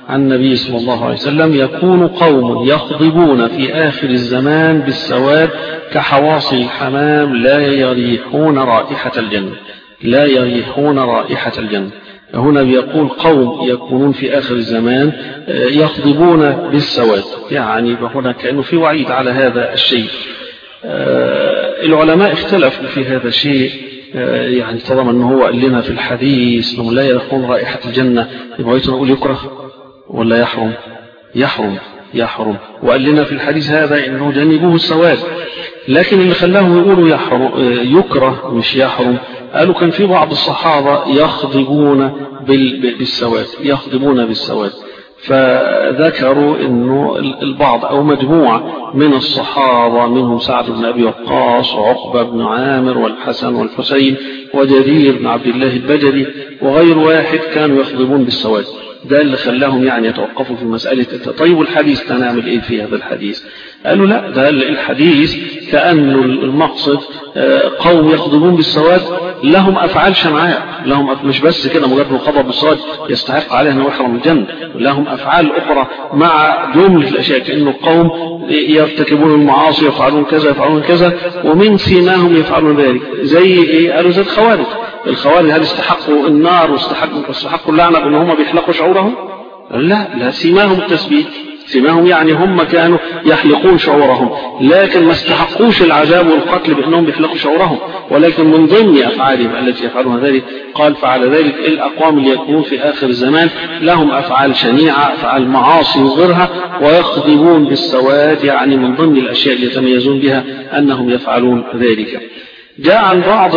عن النبي صلى الله عليه وسلم: يكون قوم يخضبون في آخر الزمان بالسواد كحواصل الحمام لا يريحون رائحة الجنة، لا يريحون رائحة الجنة. هنا بيقول قوم يكونون في آخر الزمان يخضبون بالسواد، يعني هنا كأنه في وعيد على هذا الشيء. العلماء اختلفوا في هذا الشيء، يعني طالما أنه هو قال لنا في الحديث أنه لا يريحون رائحة الجنة، يبقى نقول يكره ولا يحرم؟ يحرم يحرم. وقال لنا في الحديث هذا أنه جنبوه السواد، لكن اللي خلاهم يقولوا يحرم يكره مش يحرم، قالوا كان في بعض الصحابة يخضبون بالسواد، يخضبون بالسواد، فذكروا أنه البعض أو مجموعة من الصحابة منهم سعد بن أبي وقاص وعقبة بن عامر والحسن والحسين وجرير بن عبد الله البجلي وغير واحد كانوا يخضبون بالسواد. ده اللي خلاهم يعني يتوقفوا في مسألة طيب الحديث هنعمل ايه في هذا الحديث؟ قالوا لا، ده الحديث كأنه المقصد قوم يخضبون بالسواد لهم أفعال شنعاء، لهم مش بس كده مجرد الخضب بالسواد يستحق عليه أنه يحرم الجنة، لهم أفعال أخرى مع جملة الأشياء، كأنه قوم يرتكبون المعاصي يفعلون كذا يفعلون كذا ومن سيماهم يفعلون ذلك. زي ايه؟ قالوا زي الخوارج. الخوارج هل استحقوا النار واستحقوا استحقوا اللعنة بأن هم بيحلقوا شعورهم؟ لا، لا، سيماهم التثبيت، سيماهم يعني هم كانوا يحلقون شعورهم، لكن ما استحقوش العذاب والقتل بأنهم بيحلقوا شعورهم، ولكن من ضمن أفعالهم التي يفعلون ذلك قال: فعلى ذلك الأقوام اللي يكونون في آخر الزمان لهم أفعال شنيعة، أفعال معاصي وغيرها، ويخضبون بالسواد، يعني من ضمن الأشياء اللي يتميزون بها أنهم يفعلون ذلك. جاء عن بعض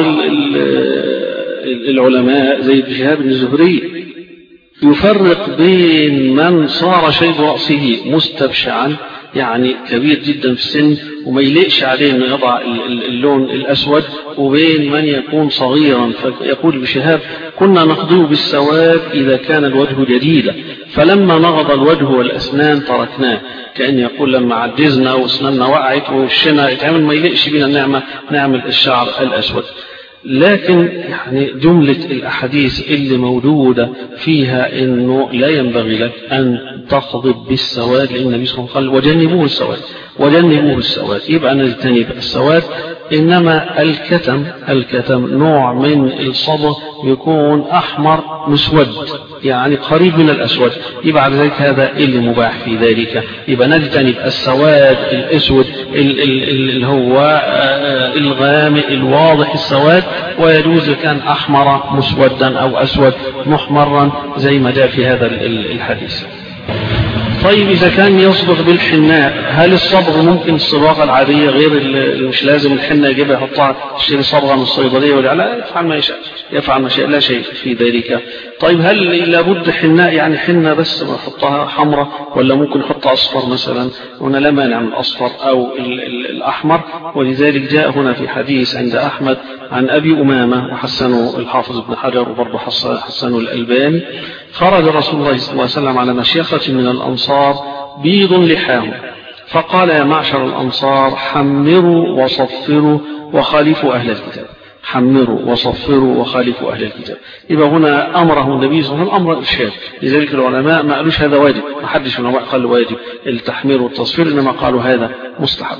العلماء زي ابن شهاب الزهري يفرق بين من صار شيب رأسه مستبشعا، يعني كبير جدا في السن وما يليقش عليه أنه يضع اللون الأسود، وبين من يكون صغيرا. فيقول ابن شهاب: كنا نخضب بالسواد إذا كان الوجه جديدا، فلما نغض الوجه والأسنان تركناه. كأن يقول لما عجزنا وأسناننا وقعت ووشنا اتعمل ما يليقش بنا النعمة نعمل الشعر الأسود. لكن يعني جملة الأحاديث اللي موجودة فيها إنه لا ينبغي لك أن تخضب بالسواد، لأن النبي صلى الله عليه وسلم قال: وجنبوه السواد، وجنبوه السواد، يبقى نجتنب السواد. إنما الكتم الكتم نوع من الصبغ يكون أحمر مسود، يعني قريب من الأسود، يبقى على ذلك هذا اللي مباح في ذلك. يبقى نجتنب السواد الأسود اللي هو الغامق الواضح السواد، ويجوز كان أحمر مسودا أو أسود محمرا زي ما جاء في هذا الحديث. طيب إذا كان يصبغ بالحناء، هل الصبغ ممكن الصباغة العادية غير مش لازم الحنة يجيبها يحطها يشتري صبغة من الصيدلية ولا لا؟ يفعل ما يشاء، يفعل ما شاء، لا شيء في ذلك. طيب هل لابد حناء يعني حنة بس ما يحطها حمراء، ولا ممكن يحط أصفر مثلا؟ هنا لا مانع من الأصفر أو الأحمر. ولذلك جاء هنا في حديث عند أحمد عن أبي أمامة وحسنه الحافظ ابن حجر وبرضه حسنه الألباني: خرج رسول الله صلى الله عليه وسلم على مشيخة من الأنصار بيض لحاهم، فقال: يا معشر الأنصار، حمروا وصفروا وخالفوا أهل الكتاب، حمروا وصفروا وخالفوا أهل الكتاب. يبقى هنا أمره النبي صلى الله عليه وسلم أمر الإرشاد، لذلك العلماء ما قالوش هذا واجب، ما حدش من العلماء قال واجب التحمير والتصفير، إنما قالوا هذا مستحب.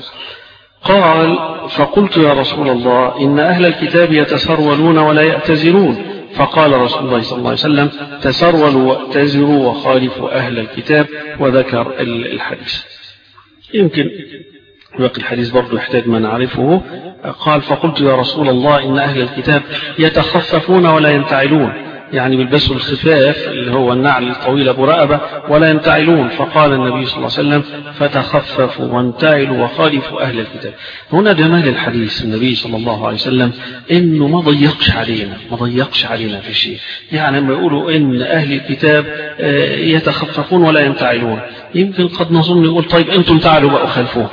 قال: فقلت يا رسول الله، إن أهل الكتاب يتسرولون ولا يأتزرون. فقال رسول الله صلى الله عليه وسلم: تسرولوا واتزروا وخالفوا أهل الكتاب، وذكر الحديث. يمكن باقي الحديث برضو يحتاج ما نعرفه. قال: فقلت يا رسول الله، إن أهل الكتاب يتخففون ولا ينتعلون، يعني بيلبسوا الخفاف اللي هو النعل الطويل أبو رقبة ولا ينتعلون. فقال النبي صلى الله عليه وسلم: فتخففوا وانتعلوا وخالفوا أهل الكتاب. هنا جمال الحديث النبي صلى الله عليه وسلم إنه ما ضيقش علينا، ما ضيقش علينا في شيء. يعني لما يقولوا إن أهل الكتاب يتخففون ولا ينتعلون، يمكن قد نظن يقول طيب أنتم تعالوا بقى خلفوه،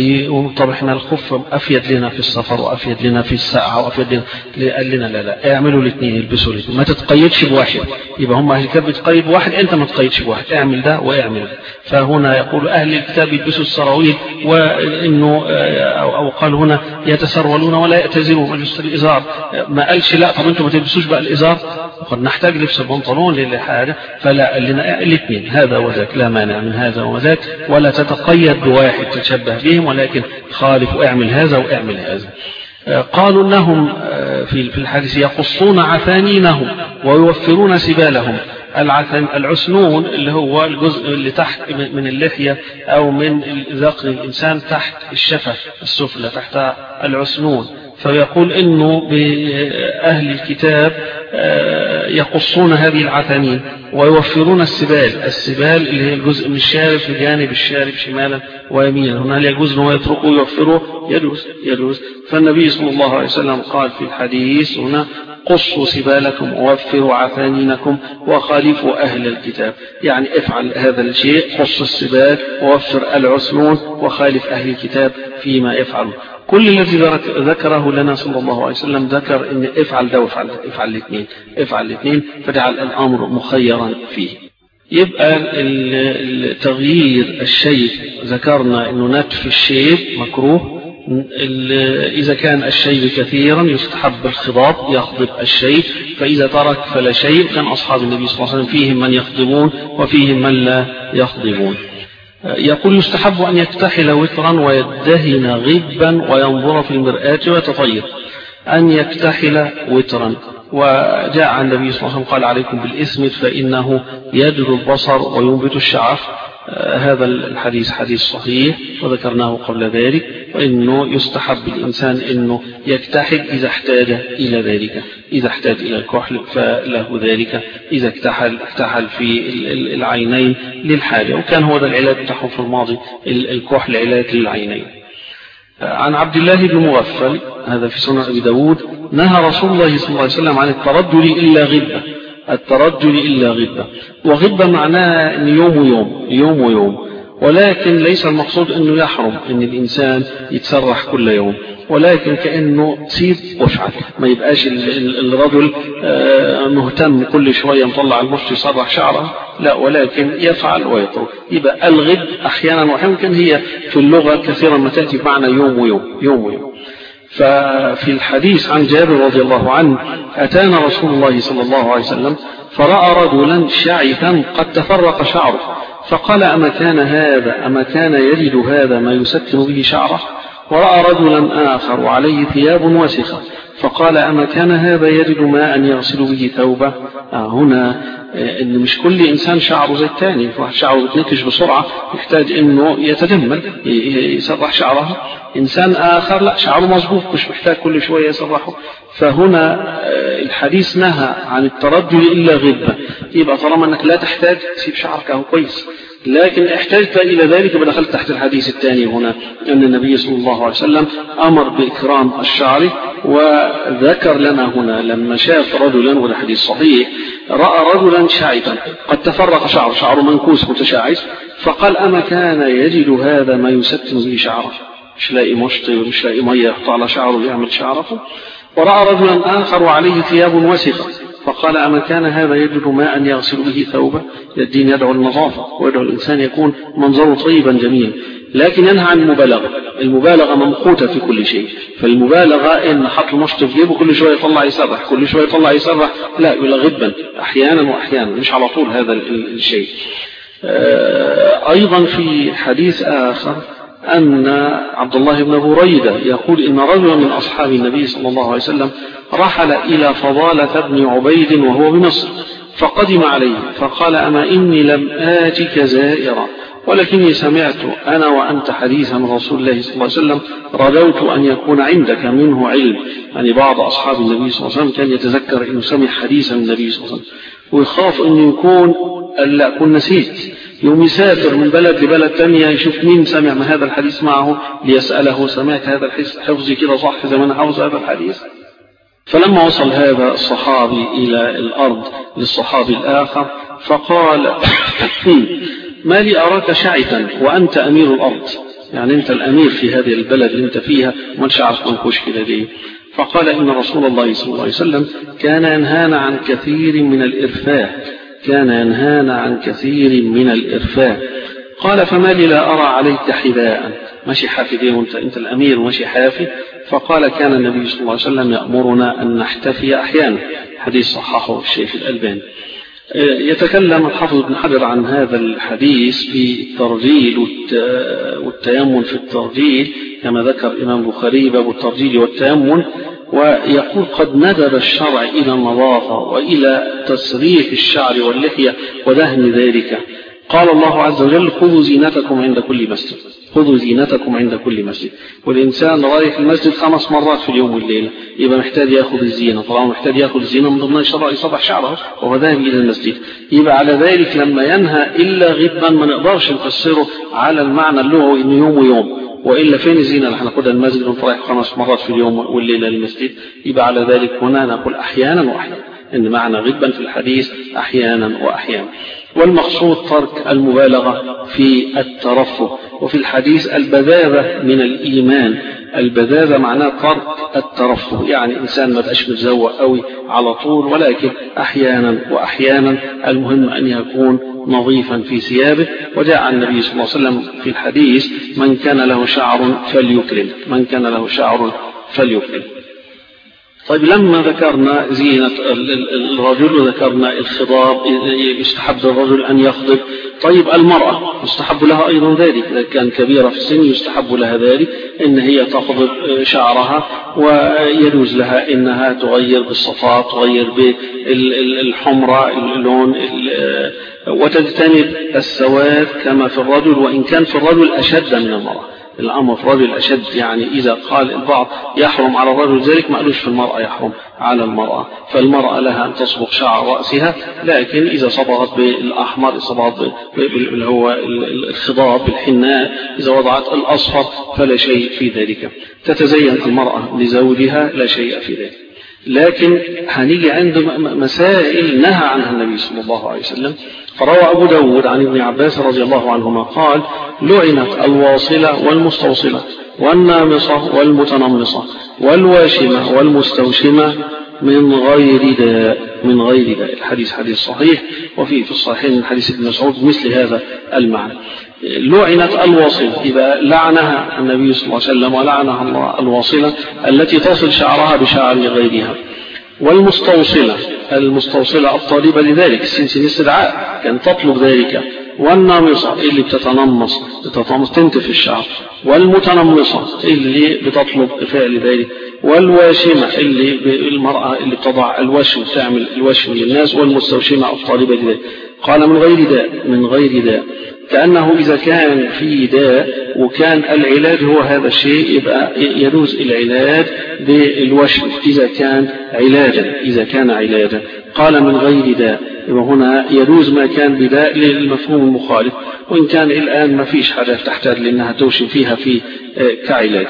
طب احنا الخف أفيد لنا في السفر وأفيد لنا في الساعة وأفيد لنا. قال لنا لا لا، اعملوا الاثنين، البسوا الاثنين، ما تتقيدش بواحد. يبقى هم أهل الكتاب بيتقيد بواحد، أنت ما تتقيدش بواحد، اعمل ده واعمل ده. فهنا يقول أهل الكتاب يلبسوا السراويل، وإنه أو قال هنا يتسرولون ولا يأتزرون مجلس الإزار. ما قالش لا طب أنتم ما تلبسوش بقى الإزار، قد نحتاج لبس البنطلون للحاجة، فلا لنا الاثنين هذا وذاك، لا مانع من هذا وذاك، ولا تتقيد بواحد تتشبه بهم، ولكن خالف واعمل هذا واعمل هذا. قالوا انهم في الحديث يقصون عفانينهم ويوفرون سبالهم. العسنون اللي هو الجزء اللي تحت من اللحية أو من ذقن الإنسان تحت الشفة السفلى تحت العسنون. فيقول إنه بأهل الكتاب يقصون هذه العثانين ويوفرون السبال. السبال اللي هي الجزء من الشارب في جانب الشارب شمالا ويمينا، هنا يجوز أنه يتركوا يوفروا، يجوز يجوز. فالنبي صلى الله عليه وسلم قال في الحديث هنا قصوا سبالكم ووفروا عثانينكم وخالفوا أهل الكتاب، يعني افعل هذا الشيء، قص السبال ووفر العسنون وخالف أهل الكتاب فيما يفعل. كل الذي ذكره لنا صلى الله عليه وسلم ذكر ان افعل ده وافعل افعل الاثنين افعل الاثنين فجعل الامر مخيرا فيه. يبقى التغيير الشيء ذكرنا انه نتف الشيء مكروه. إذا كان الشيء كثيرا يستحب الخضاب، يخضب الشيء، فإذا ترك فلا شيء. كان أصحاب النبي صلى الله عليه وسلم فيهم من يخضبون وفيهم من لا يخضبون. يقول يستحب أن يكتحل وترا ويدهن غبا وينظر في المرآة ويتطير. أن يكتحل وترا، وجاء عن النبي صلى الله عليه وسلم قال عليكم بالإسمد فإنه يدر البصر وينبت الشعر. هذا الحديث حديث صحيح وذكرناه قبل ذلك، وإنه يستحب الإنسان أنه يكتحل إذا احتاج إلى ذلك، إذا احتاج إلى الكحل فله ذلك، إذا اكتحل اكتحل في العينين للحاجة، وكان هو ده العلاج بتاعه في الماضي، الكحل علاج للعينين. عن عبد الله بن مغفل هذا في سنن أبي داود نهى رسول الله صلى الله عليه وسلم عن الترجل إلا غبة، الترجل إلا غبة. وغبة معناها أن يوم ويوم يوم ويوم، ولكن ليس المقصود أنه يحرم أن الإنسان يتسرح كل يوم، ولكن كأنه سيب وافعل، ما يبقاش الرجل مهتم كل شوية مطلع المشط يسرح شعره، لا، ولكن يفعل ويترك. يبقى الغب أحيانا ويمكن هي في اللغة كثيرا ما تأتي بمعنى يوم ويوم يوم ويوم. ففي الحديث عن جابر رضي الله عنه أتانا رسول الله صلى الله عليه وسلم فرأى رجلا شعثا قد تفرق شعره، فقال أما كان هذا أما كان يجد هذا ما يسكن به شعره؟ ورأى رجلا آخر وعليه ثياب وسخة، فقال أما كان هذا يجد ماء يغسل به ثوبه؟ آه هنا إن مش كل إنسان شعره زي الثاني، شعره بتنكش بسرعة يحتاج إنه يتجمل يسرح شعره. إنسان آخر لا، شعره مظبوط مش محتاج كل شوية يسرحه. فهنا الحديث نهى عن الترجل إلا غبة. يبقى طالما أنك لا تحتاج تسيب شعرك أهو كويس، لكن احتجت إلى ذلك بدخلت تحت الحديث الثاني هنا أن النبي صلى الله عليه وسلم أمر بإكرام الشعر، وذكر لنا هنا لما شاف رجلا، وده حديث صحيح، رأى رجلا شعثا قد تفرق شعره، شعره منكوس متشعث، فقال أما كان يجد هذا ما يسكن به شعره؟ مش لاقي مشط ومش لاقي مية يحط على شعره ليعمل شعره. ورأى رجلا آخر وعليه ثياب وسخة، فقال أما كان هذا يجد ماء يغسل به ثوبه؟ الدين يدعو النظافة ويدعو الإنسان يكون منظره طيبا جميلا، لكن ينهى عن المبالغة. المبالغة ممقوتة في كل شيء، فالمبالغة إن حط المشط في جيبه كل شوية يطلع يسرح كل شوية يطلع يسرح، لا، يبقى غبا أحيانا وأحيانا، مش على طول هذا الشيء. أيضا في حديث آخر أن عبد الله بن بريدة يقول إن رجلا من أصحاب النبي صلى الله عليه وسلم رحل إلى فضالة بن عبيد وهو بمصر، فقدم عليه فقال أما إني لم آتك زائرا، ولكني سمعت أنا وأنت حديثا من رسول الله صلى الله عليه وسلم رجوت أن يكون عندك منه علم. يعني بعض أصحاب النبي صلى الله عليه وسلم كان يتذكر أنه سمع حديثا من النبي صلى الله عليه وسلم ويخاف أنه يكون ألا أكون نسيت، يوم يسافر من بلد لبلد تانية يشوف مين سمع من هذا الحديث معه ليسأله سمعت هذا الحديث حفظي كده صح زي ما أنا حافظ هذا الحديث؟ فلما وصل هذا الصحابي إلى الأرض للصحابي الآخر فقال ما لي أراك شعثا وأنت أمير الأرض، يعني أنت الأمير في هذه البلد اللي أنت فيها ومن شعرك منكوش كده ليه؟ فقال إن رسول الله صلى الله عليه وسلم كان ينهانا عن كثير من الإرفاه، كان ينهانا عن كثير من الإرفاه. قال فما لي لا أرى عليك حذاء، ماشي حافي وانت انت الأمير وماشي حافي. فقال كان النبي صلى الله عليه وسلم يأمرنا أن نحتفي أحيانا، حديث صححه الشيخ الألباني. يتكلم الحافظ ابن حجر عن هذا الحديث في الترجيل والتيمم في الترجيل كما ذكر الإمام البخاري باب الترجيل والتيمم، ويقول قد ندب الشرع إلى النظافة وإلى تسريح الشعر واللحية ودهن ذلك. قال الله عز وجل خذوا زينتكم عند كل مسجد، خذوا زينتكم عند كل مسجد. والإنسان رايح المسجد خمس مرات في اليوم والليلة يبقى محتاج يأخذ الزينة، طبعا محتاج يأخذ الزينة من ضمن الشرع يصبح شعره وهو ذاهب إلى المسجد. يبقى على ذلك لما ينهى إلا غبا ما نقدرش نفسره على المعنى اللغوي إنه يوم ويوم، وإلا فين الزينة اللي هناخدها المسجد ونطرح خمس مرات في اليوم والليلة للمسجد؟ يبقى على ذلك هنا نقول أحيانا وأحيانا، إن معنى غبا في الحديث أحيانا وأحيانا. والمقصود ترك المبالغة في الترفه. وفي الحديث البذاذة من الإيمان، البذاذة معناه ترك الترفه، يعني إنسان ما بقاش متزوق قوي على طول، ولكن أحيانا وأحيانا المهم أن يكون نظيفا في ثيابه. وجاء عن النبي صلى الله عليه وسلم في الحديث من كان له شعر فليكرم، من كان له شعر فليكرم. طيب لما ذكرنا زينة الرجل وذكرنا الخضاب يستحب الرجل أن يخضب، طيب المرأة يستحب لها أيضا ذلك، إذا كان كبيرة في السن يستحب لها ذلك إن هي تخضب شعرها، ويجوز لها إنها تغير بالصفات، تغير بالحمرة اللون، وتجتنب السواد كما في الرجل، وإن كان في الرجل أشد من المرأة. الأمر في الرجل أشد، يعني إذا قال البعض يحرم على الرجل ذلك ما قالوش في المرأة يحرم على المرأة. فالمرأة لها أن تصبغ شعر رأسها، لكن إذا صبغت بالأحمر، صبغت اللي هو الخضاب بالحناء، إذا وضعت الأصفر فلا شيء في ذلك. تتزين المرأة لزوجها لا شيء في ذلك. لكن هنيجي عند مسائل نهى عنها النبي صلى الله عليه وسلم. فروى أبو داود عن ابن عباس رضي الله عنهما قال لعنت الواصلة والمستوصلة والنامصة والمتنمصة والواشمة والمستوشمة من غير داء، من غير داء. الحديث حديث صحيح، وفيه في الصحيحين من حديث ابن مسعود مثل هذا المعنى. لعنت الواصلة، إذا لعنها النبي صلى الله عليه وسلم ولعنها الله الواصلة التي تصل شعرها بشعر غيرها. والمستوصلة، المستوصلة الطالبة لذلك، السنسين استدعاء كان تطلب ذلك. والنامصة اللي بتتنمص بتتنمص تنتف الشعر. والمتنمصة اللي بتطلب فعل ذلك. والواشمة اللي المرأة اللي بتضع الوشم تعمل الوشم للناس. والمستوشمة الطالبة لذلك. قال من غير داء، من غير داء، كأنه إذا كان في داء وكان العلاج هو هذا الشيء يبقى يجوز العلاج بالوشم إذا كان علاجا، إذا كان علاجا. قال من غير داء، يبقى هنا يجوز ما كان بداء للمفهوم المخالف، وإن كان الآن ما فيش حاجة تحتاج لأنها توشم فيها في كعلاج.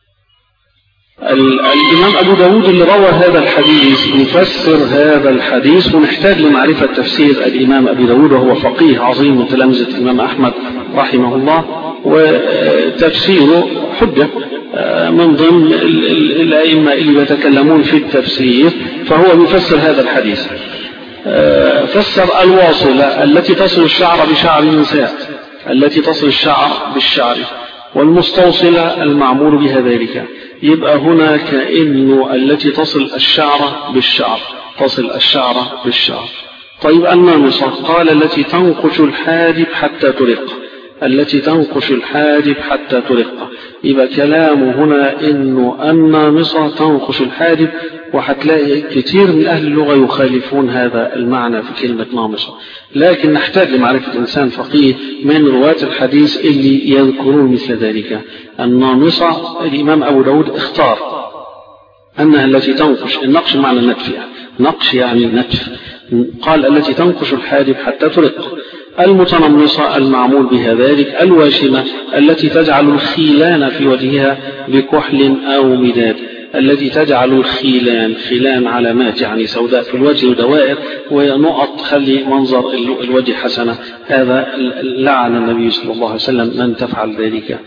الإمام أبو داود اللي روى هذا الحديث يفسر هذا الحديث، ونحتاج لمعرفة تفسير الإمام أبو داود، وهو فقيه عظيم من تلامذة الإمام أحمد رحمه الله، وتفسيره حجة من ضمن الأئمة اللي يتكلمون في التفسير، فهو يفسر هذا الحديث. فسر الواصلة التي تصل الشعر بشعر النساء، التي تصل الشعر بالشعر. والمستوصلة المعمول بها ذلك، يبقى هنا كأنه التي تصل الشعر بالشعر، تصل الشعر بالشعر. طيب النامصة قال التي تنقش الحاجب حتى ترق، التي تنقش الحاجب حتى ترق. يبقى كلامه هنا إنه النامصة تنقش الحاجب، وحتلاقي كثير من أهل اللغة يخالفون هذا المعنى في كلمة نامصة، لكن نحتاج لمعرفة إنسان فقيه من رواة الحديث اللي يذكرون مثل ذلك. النامصة الإمام أبو داود اختار أنها التي تنقش، النقش معنى النتف، نقش يعني نتف، قال التي تنقش الحاجب حتى ترق. المتنمصة المعمول بها ذلك. الواشمة التي تجعل الخيلان في وجهها بكحل أو مداد، التي تجعل الخيلان، خيلان علامات يعني سوداء في الوجه ودوائر ونقط تخلي منظر الوجه حسنة، هذا لعن النبي صلى الله عليه وسلم من تفعل ذلك.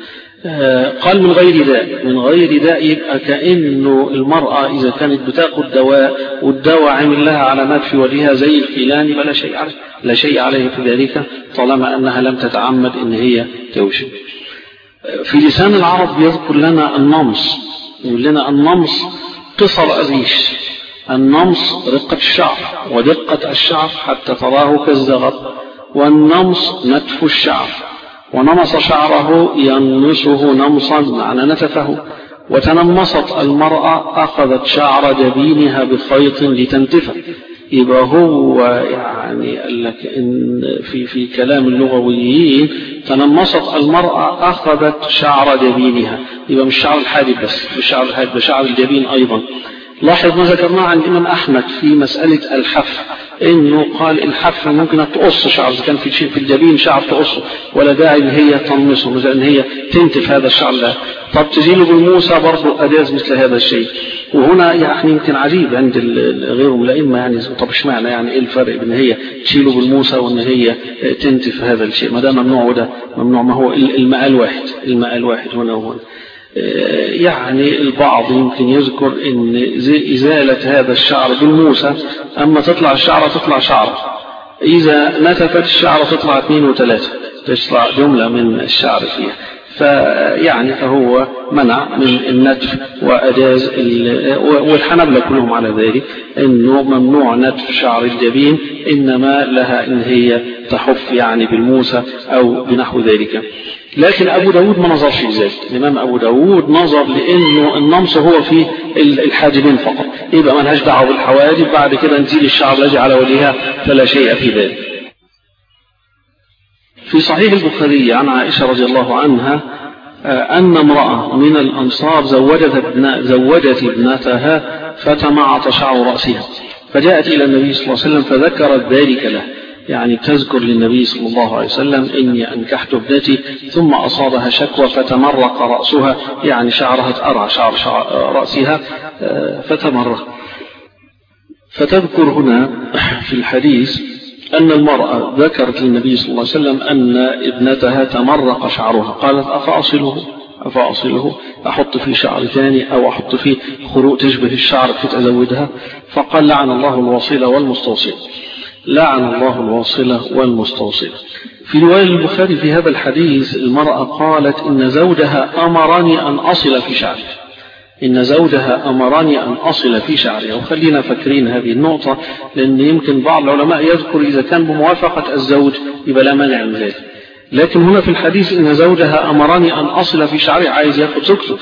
قال من غير داء. من غير داء يبقى كأنه المرأة إذا كانت بتاخد دواء والدواء عمل لها علامات في وجهها زي الخيلان يبقى لا شيء عليه لا شيء عليه في ذلك طالما أنها لم تتعمد إن هي توجد. في لسان العرب يذكر لنا النمص، يقول لنا النمص قصر الريش. النمص رقة الشعر، ودقة الشعر حتى تراه كالزغر، والنمص نتف الشعر، ونمص شعره ينمصه نمصا معنى نتفه. وتنمصت المرأة أخذت شعر جبينها بخيط لتنتفه. يبقى هو يعني قال لك إن في في كلام اللغويين تنمصت المرأة أخذت شعر جبينها، يبقى مش شعر الحاجب بس، مش شعر الحاجب، شعر الجبين أيضا. لاحظ ما ذكرناه عن الإمام أحمد في مسألة الحف، إنه قال الحف ممكن تقص شعر، إذا كان في شيء في الجبين شعر تقصه ولا داعي إن هي تنمصه، مثلا إن هي تنتف هذا الشعر ده. طب تزيله بالموسى برضه أجاز مثل هذا الشيء. وهنا يعني يمكن عجيب عند غيرهم الأئمة يعني طب اشمعنى يعني إيه الفرق بين هي تشيله بالموسى وإن هي تنتف هذا الشيء؟ ما ده ممنوع وده ممنوع، ما هو المآل واحد، المآل واحد هنا وهنا. يعني البعض يمكن يذكر ان ازالة هذا الشعر بالموسى، اما تطلع الشعر تطلع شعر، اذا نتفت الشعر تطلع اثنين وثلاثة، تطلع جملة من الشعر فيها. فيعني فهو منع من النتف وأجاز، والحنبلة كلهم على ذلك انه ممنوع نتف شعر الجبين، انما لها ان هي تحف يعني بالموسى او بنحو ذلك. لكن أبو داود ما نظرش لذلك. الإمام أبو داود نظر لأنه النمص هو في الحاجبين فقط، يبقى ما لهاش دعوة بالحواجب، بعد كده نزيل الشعر الذي على وجهها فلا شيء في ذلك. في صحيح البخاري عن عائشة رضي الله عنها أن امرأة من الأنصار زوجت, ابن زوجت ابنتها فتمعط شعر رأسها، فجاءت إلى النبي صلى الله عليه وسلم فذكرت ذلك له، يعني تذكر للنبي صلى الله عليه وسلم إني أنكحت ابنتي ثم أصابها شكوى فتمرق رأسها، يعني شعرها تأرى شعر, شعر رأسها فتمرق. فتذكر هنا في الحديث أن المرأة ذكرت للنبي صلى الله عليه وسلم أن ابنتها تمرق شعرها، قالت أفأصله أفأصله أحط فيه شعر ثاني أو أحط فيه خروق تشبه الشعر فتزودها؟ فقال لعن الله الواصلة والمستوصلة، لعن الله الواصلة والمستوصلة. في رواية البخاري في هذا الحديث المرأة قالت إن زوجها أمرني أن أصل في شعري، إن زوجها أمرني أن أصل في شعري. وخلينا فاكرين هذه النقطة، لأن يمكن بعض العلماء يذكر إذا كان بموافقة الزوج يبقى لا مانع من ذلك، لكن هنا في الحديث إن زوجها أمرني أن أصل في شعري، عايز يأخذ زوجته،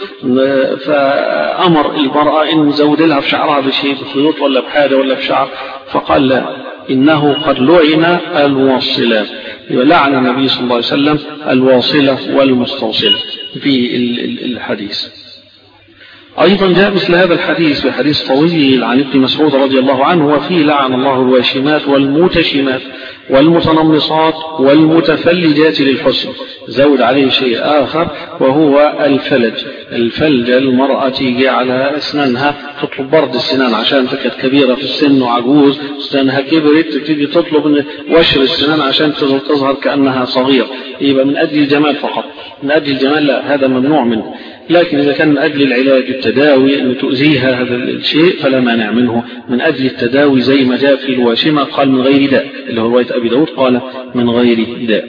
فأمر المرأة إن زود لها في شعرها بشيء، بخيوط ولا بحاجة ولا بشعر، فقال لا، إنه قد لعن الواصلات، لعن النبي صلى الله عليه وسلم الواصلة والمستوصلة في الحديث. أيضا جاء مثل هذا الحديث في حديث طويل عن ابن مسعود رضي الله عنه، وفيه لعن الله الواشمات والمتشمات والمتنمصات والمتفلجات للحسن، زود عليه شيء آخر وهو الفلج. الفلج المرأة تيجي على أسنانها تطلب برد السنان عشان كانت كبيرة في السن وعجوز سنانها كبرت، تيجي تطلب وشر السنان عشان تظهر كأنها صغيرة، يبقى من أجل الجمال فقط. من أجل الجمال لا، هذا ممنوع منه. لكن إذا كان من أجل العلاج التداوي أن تؤذيها هذا الشيء فلا مانع منه، من أجل التداوي زي ما جاء في الواشمة قال من غير داء، اللي هو رواية أبي داود قال من غير داء.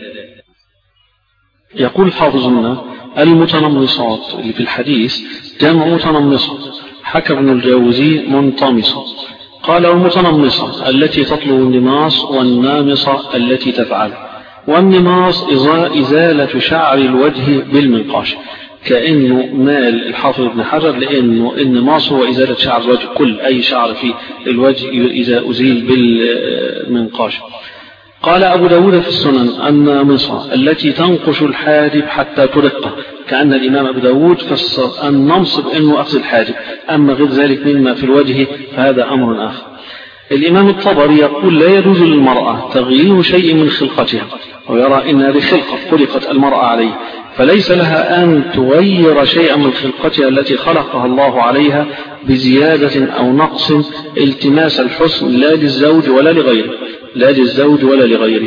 يقول حافظنا المتنمصات اللي في الحديث جمع متنمصة، حكى ابن الجوزي منطمصة، قال المتنمصة التي تطلب النماص، والنامصة التي تفعل. والنماص إزالة شعر الوجه بالمنقاش، كأنه مال الحافظ ابن حجر لأنه النماص هو إزالة شعر الوجه، كل أي شعر في الوجه إذا أزيل بالمنقاش. قال أبو داود في السنن النامصة التي تنقش الحاجب حتى ترقه، كأن الإمام أبو داود فسر النمص بأنه أخذ الحاجب، أما غير ذلك مما في الوجه فهذا أمر آخر. الإمام الطبري يقول لا يجوز للمرأة تغيير شيء من خلقتها، ويرى إن هذه خلقة خلقت المرأة عليه، فليس لها أن تغير شيئا من خلقتها التي خلقها الله عليها بزيادة أو نقص التماس الحسن لا للزوج ولا لغيره، لا للزوج ولا لغيره.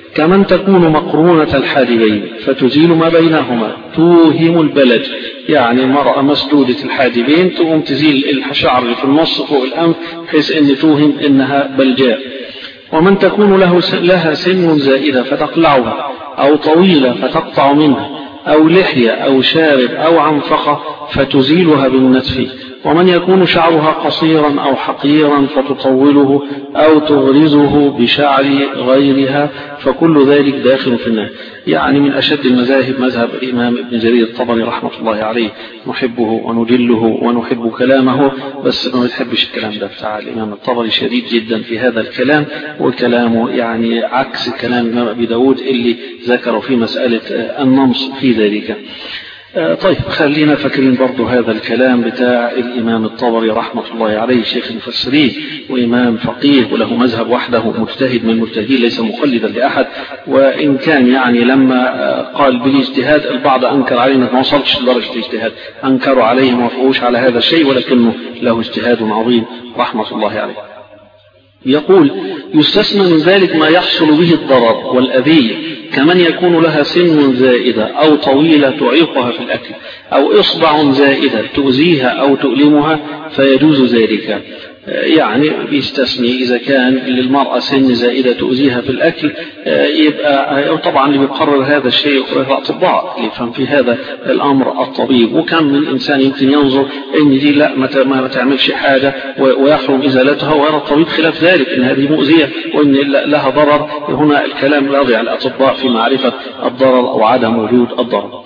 كمن تكون مقرونة الحاجبين فتزيل ما بينهما توهم البلد، يعني المرأة مسدودة الحاجبين تقوم تزيل الشعر اللي في النص فوق الأنف بحيث أن توهم أنها بلجاء. ومن تكون له لها سن زائدة فتقلعها، أو طويلة فتقطع منها، أو لحية أو شارب أو عنفقة فتزيلها بالنتف. ومن يكون شعرها قصيرا أو حقيرا فتطوله أو تغرزه بشعر غيرها، فكل ذلك داخل في النار. يعني من أشد المذاهب مذهب الإمام ابن جرير الطبري رحمة الله عليه، نحبه ونجله ونحب كلامه، بس ما نحبش الكلام ده بتاع الإمام الطبري، شديد جدا في هذا الكلام، وكلامه يعني عكس كلام الإمام أبي داود اللي ذكروا في مسألة النمص في ذلك. طيب خلينا فاكرين برضو هذا الكلام بتاع الإمام الطبري رحمة الله عليه، شيخ المفسرين وإمام فقيه وله مذهب وحده، مجتهد من المجتهدين ليس مقلدا لأحد. وإن كان يعني لما قال بالاجتهاد البعض أنكر عليه ما وصلش لدرجة الاجتهاد، أنكروا عليه ما وافقوش على هذا الشيء، ولكنه له اجتهاد عظيم رحمة الله عليه. يقول يستثنى من ذلك ما يحصل به الضرر والأذية، كمن يكون لها سن زائدة أو طويلة تعيقها في الأكل، أو إصبع زائدة تؤذيها أو تؤلمها فيجوز ذلك. يعني بيستثني إذا كان للمرأة سن زائدة تؤذيها في الأكل، يبقى طبعا اللي بيقرر هذا الشيء الأطباء اللي يفهم في هذا الأمر الطبيب. وكم من إنسان يمكن ينظر إن دي لا ما تعملش حاجة ويحرم إزالتها، ويرى الطبيب خلاف ذلك إن هذه مؤذية وإن لها ضرر. هنا الكلام لا يضيع الأطباء في معرفة الضرر أو عدم وجود الضرر.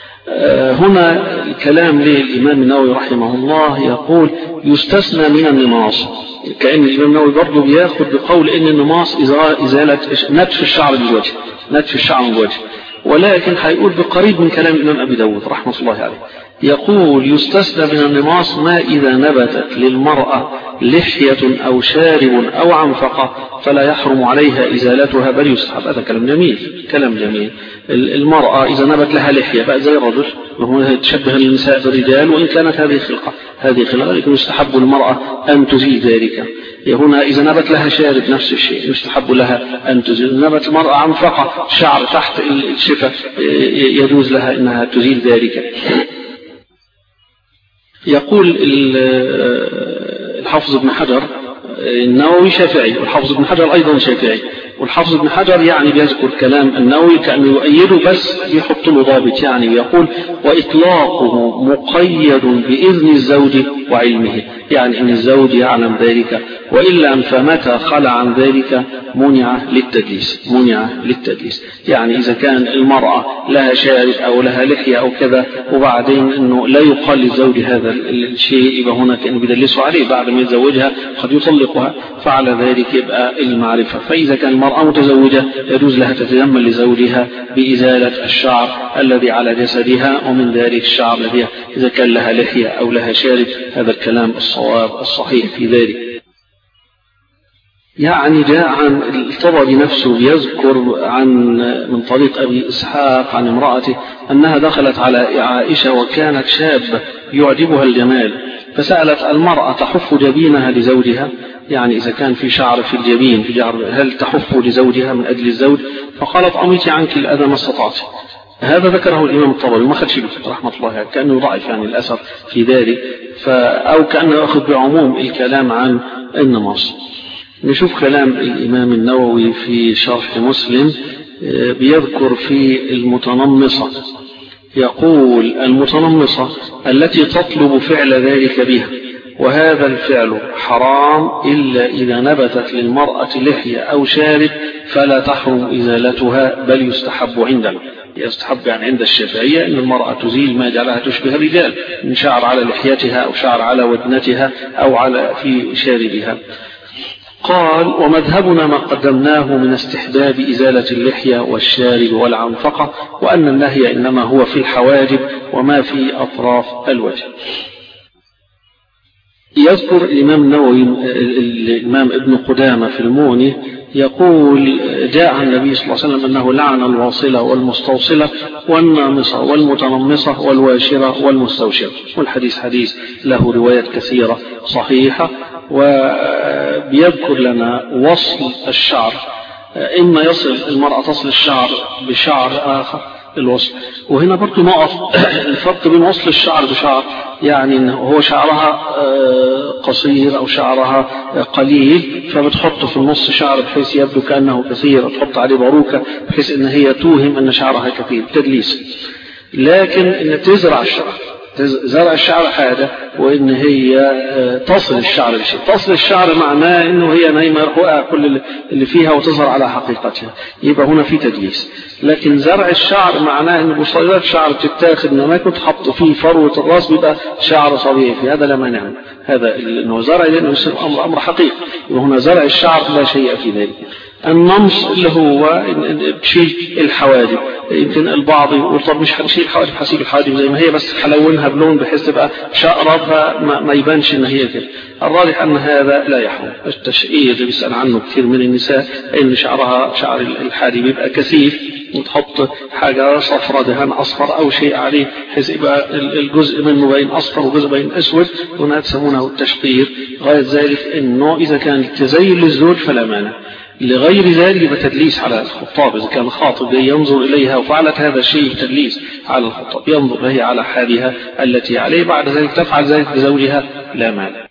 هنا الكلام للإمام النووي رحمه الله يقول يستثنى من النماص، كأن الإمام النووي برضه بياخد بقول إن النماص إزالة نتف الشعر بالوجه، نتف الشعر بالوجه، ولكن هيقول بقريب من كلام الإمام أبي داود رحمة الله عليه. يقول يستثنى من النماص ما إذا نبتت للمرأة لحية أو شارب أو عنفقة فلا يحرم عليها إزالتها بل يستحب. هذا كلام جميل، كلام جميل. المرأة إذا نبت لها لحية بقى زي الرجل، وهو تشبه النساء بالرجال، وإن كانت هذه خلقة هذه خلقة، لكن يستحب المرأة أن تزيل ذلك. هنا إذا نبت لها شارب نفس الشيء يستحب لها أن تزيل. نبت المرأة عنفقة شعر تحت الشفة يجوز لها أنها تزيل ذلك. يقول الحافظ ابن حجر النووي شافعي، والحافظ ابن حجر أيضا شافعي، والحافظ ابن حجر يعني بيذكر كلام النووي كأنه يؤيده بس بيحط له ضابط، يعني يقول وإطلاقه مقيد بإذن الزوج وعلمه، يعني أن الزوج يعلم ذلك، وإلا فمتى خلع عن ذلك منع للتدليس، منع للتدليس. يعني إذا كان المرأة لها شارب أو لها لحية أو كذا وبعدين أنه لا يقال للزوج هذا الشيء، يبقى هنا كأنه بيدلسوا عليه بعد ما يتزوجها قد يطلقها، فعلى ذلك يبقى المعرفة. فإذا كان المرأة متزوجة يجوز لها تتيمم لزوجها بإزالة الشعر الذي على جسدها، ومن ذلك الشعر الذي إذا كان لها لحية أو لها شارب. هذا الكلام الصواب الصحيح في ذلك. يعني جاء عن الطبري نفسه يذكر عن من طريق أبي إسحاق عن امرأته أنها دخلت على عائشة وكانت شابة يعجبها الجمال، فسألت المرأة تحف جبينها لزوجها، يعني إذا كان في شعر في الجبين في جعر هل تحف لزوجها من أجل الزوج؟ فقالت أميتي عنك الأذى ما استطعت. هذا ذكره الإمام الطبري وما خدش به رحمة الله عليه، كأنه ضعف يعني الأثر في ذلك، أو كأنه يأخذ بعموم الكلام عن النماص. نشوف كلام الإمام النووي في شرح مسلم، بيذكر في المتنمصة، يقول المتنمصة التي تطلب فعل ذلك بها، وهذا الفعل حرام إلا إذا نبتت للمرأة لحية أو شارب فلا تحرم إزالتها بل يستحب عندنا. يستحب يعني عند الشافعية أن المرأة تزيل ما جعلها تشبه الرجال من شعر على لحيتها أو شعر على ودنتها أو على في شاربها. قال ومذهبنا ما قدمناه من استحباب إزالة اللحية والشارب والعنفقة، وأن النهي إنما هو في الحواجب وما في أطراف الوجه. يذكر الإمام النووي الإمام ابن قدامة في المغني يقول جاء عن النبي صلى الله عليه وسلم أنه لعن الواصلة والمستوصلة والنامصة والمتنمصة والواشرة والمستوشرة، والحديث حديث له روايات كثيرة صحيحة. وبيذكر لنا وصل الشعر إما يصل المرأة تصل الشعر بشعر آخر الوصل. وهنا برضه نقف الفرق بين وصل الشعر بشعر، يعني إن هو شعرها قصير أو شعرها قليل فبتحط في النص شعر بحيث يبدو كأنه كثير، تحط عليه باروكة بحيث إن هي توهم أن شعرها كثير، تدليس. لكن إن تزرع الشعر، زرع الشعر حاجة، وإن هي تصل الشعر بشيء. تصل الشعر معناه إنه هي نايمة وقع كل اللي فيها وتظهر على حقيقتها، يبقى هنا في تدليس. لكن زرع الشعر معناه إن بصيلات الشعر بتتاخد نماك وتحط فيه فروة الراس بيبقى شعر طبيعي، في هذا لا مانع منه، هذا إنه زرع لأنه يصير أمر أمر حقيقي، وهنا زرع الشعر لا شيء في ذلك. النمص اللي هو بشيء الحواجب، يمكن البعض يقول طب مش هنشيل الحواجب، هسيب الحواجب زي ما هي بس حلونها بلون بحيث تبقى شقرة فما يبانش ان هي كده. الراجح ان هذا لا يحرم. التشقير اللي بيسأل عنه كثير من النساء ان شعرها شعر الحاجب يبقى كثيف وتحط حاجة صفرة دهان أصفر أو شيء عليه بحيث يبقى الجزء منه بين أصفر وجزء بين أسود، هنا تسمونه التشقير. غاية ذلك إنه إذا كان تزين للزوج فلا مانع، لغير ذلك يبقى تدليس على الخطاب. إذا كان الخاطب ينظر إليها وفعلت هذا الشيء تدليس على الخطاب، ينظر هي على حالها التي عليه، بعد ذلك تفعل ذلك بزوجها لا مانع.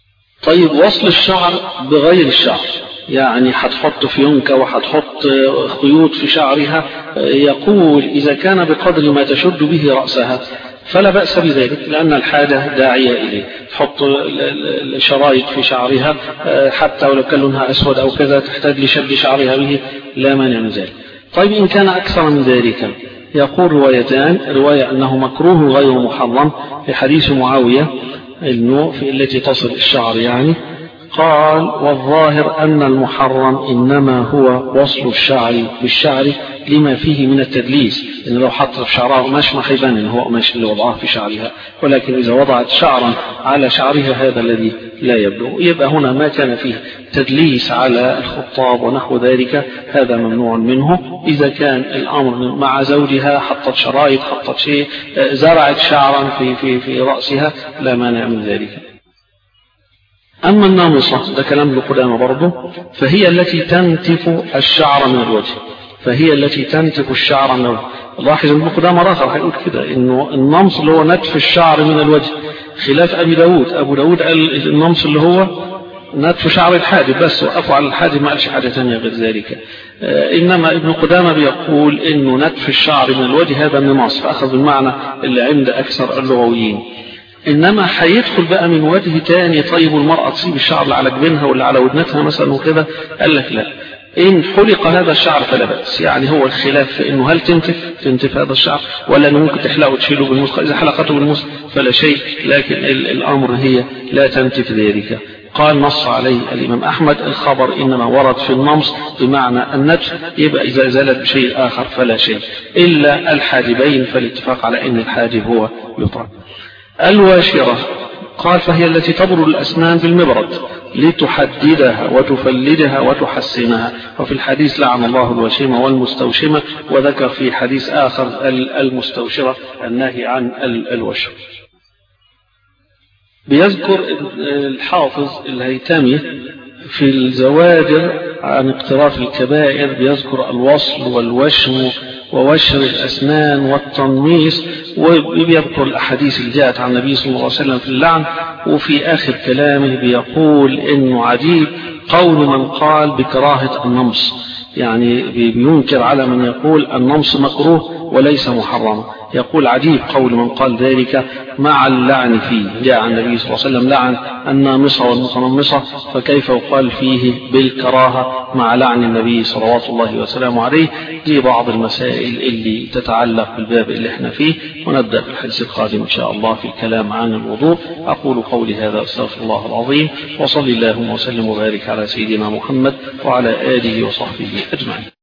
طيب وصل الشعر بغير الشعر، يعني هتحط فيونكة وهتحط خيوط في شعرها، يقول إذا كان بقدر ما تشد به رأسها فلا بأس بذلك، لأن الحاجة داعية إليه. تحط الشرايط في شعرها حتى ولو كان لونها أسود أو كذا تحتاج لشد شعرها به، لا مانع من ذلك. طيب إن كان أكثر من ذلك، يقول روايتان: رواية أنه مكروه غير محرم في حديث معاوية إنه في التي تصل الشعر يعني، قال: والظاهر أن المحرم إنما هو وصل الشعر بالشعر لما فيه من التدليس، إن لو حط في شعرها قماش ما حيبان إن هو قماش اللي وضعه في شعرها، ولكن إذا وضعت شعرا على شعرها هذا الذي لا يبدو، يبقى هنا ما كان فيه تدليس على الخطاب ونحو ذلك هذا ممنوع منه. إذا كان الأمر مع زوجها حطت شرايط، حطت شيء، زرعت شعرا في, في, في رأسها، لا مانع من ذلك. أما النامصة، ده كلام ابن قدامة برضه، فهي التي تنتف الشعر من الوجه، فهي التي تنتف الشعر من الوجه. لاحظ ابن قدامة راخر هيقول كده إنه النمص اللي هو نتف الشعر من الوجه، خلاف أبي داود. أبو داود قال النمص اللي هو نتف شعر الحاجب بس، وقفوا على الحاجب ما قالش حاجة ثانية غير ذلك. إنما ابن قدامة بيقول إنه نتف الشعر من الوجه هذا النمص، فأخذ المعنى اللي عند أكثر اللغويين. إنما هيدخل بقى من وجه تاني، طيب المرأة تصيب الشعر اللي على جبينها ولا على ودنتها مثلا وكده، قال لك لا، إن حلق هذا الشعر فلا بأس. يعني هو الخلاف في إنه هل تنتف تنتف هذا الشعر ولا إنه ممكن تحلقه وتشيله بالمسخ، إذا حلقته بالمسخ فلا شيء، لكن الأمر هي لا تنتف ذلك. قال نص عليه الإمام أحمد: الخبر إنما ورد في النمص بمعنى النتف، يبقى إذا زالت بشيء آخر فلا شيء، إلا الحاجبين فالاتفاق على أن الحاجب هو يطرد. الواشرة، قال: فهي التي تبرد الأسنان بالمبرد لتحددها وتفلدها وتحسنها. وفي الحديث لعن الله الوشيمة والمستوشمة، وذكر في حديث آخر المستوشرة النهي عن الوشم. بيذكر الحافظ الهيثمي في الزواجر عن اقتراف الكبائر، بيذكر الوصل والوشم ووشر الأسنان والتنميص، وبيذكر الأحاديث اللي جاءت عن النبي صلى الله عليه وسلم في اللعن. وفي آخر كلامه بيقول إنه عجيب قول من قال بكراهة النمص، يعني بينكر على من يقول النمص مكروه وليس محرما. يقول عجيب قول من قال ذلك مع اللعن فيه. جاء عن النبي صلى الله عليه وسلم لعن النامصة والمتنمصة، فكيف يقال فيه بالكراهة مع لعن النبي صلوات الله وسلامه عليه؟ دي بعض المسائل اللي تتعلق بالباب اللي احنا فيه، ونبدأ في الحديث القادم إن شاء الله في الكلام عن الوضوء. أقول قولي هذا أستغفر الله العظيم، وصلي اللهم وسلم وبارك على سيدنا محمد وعلى آله وصحبه أجمعين.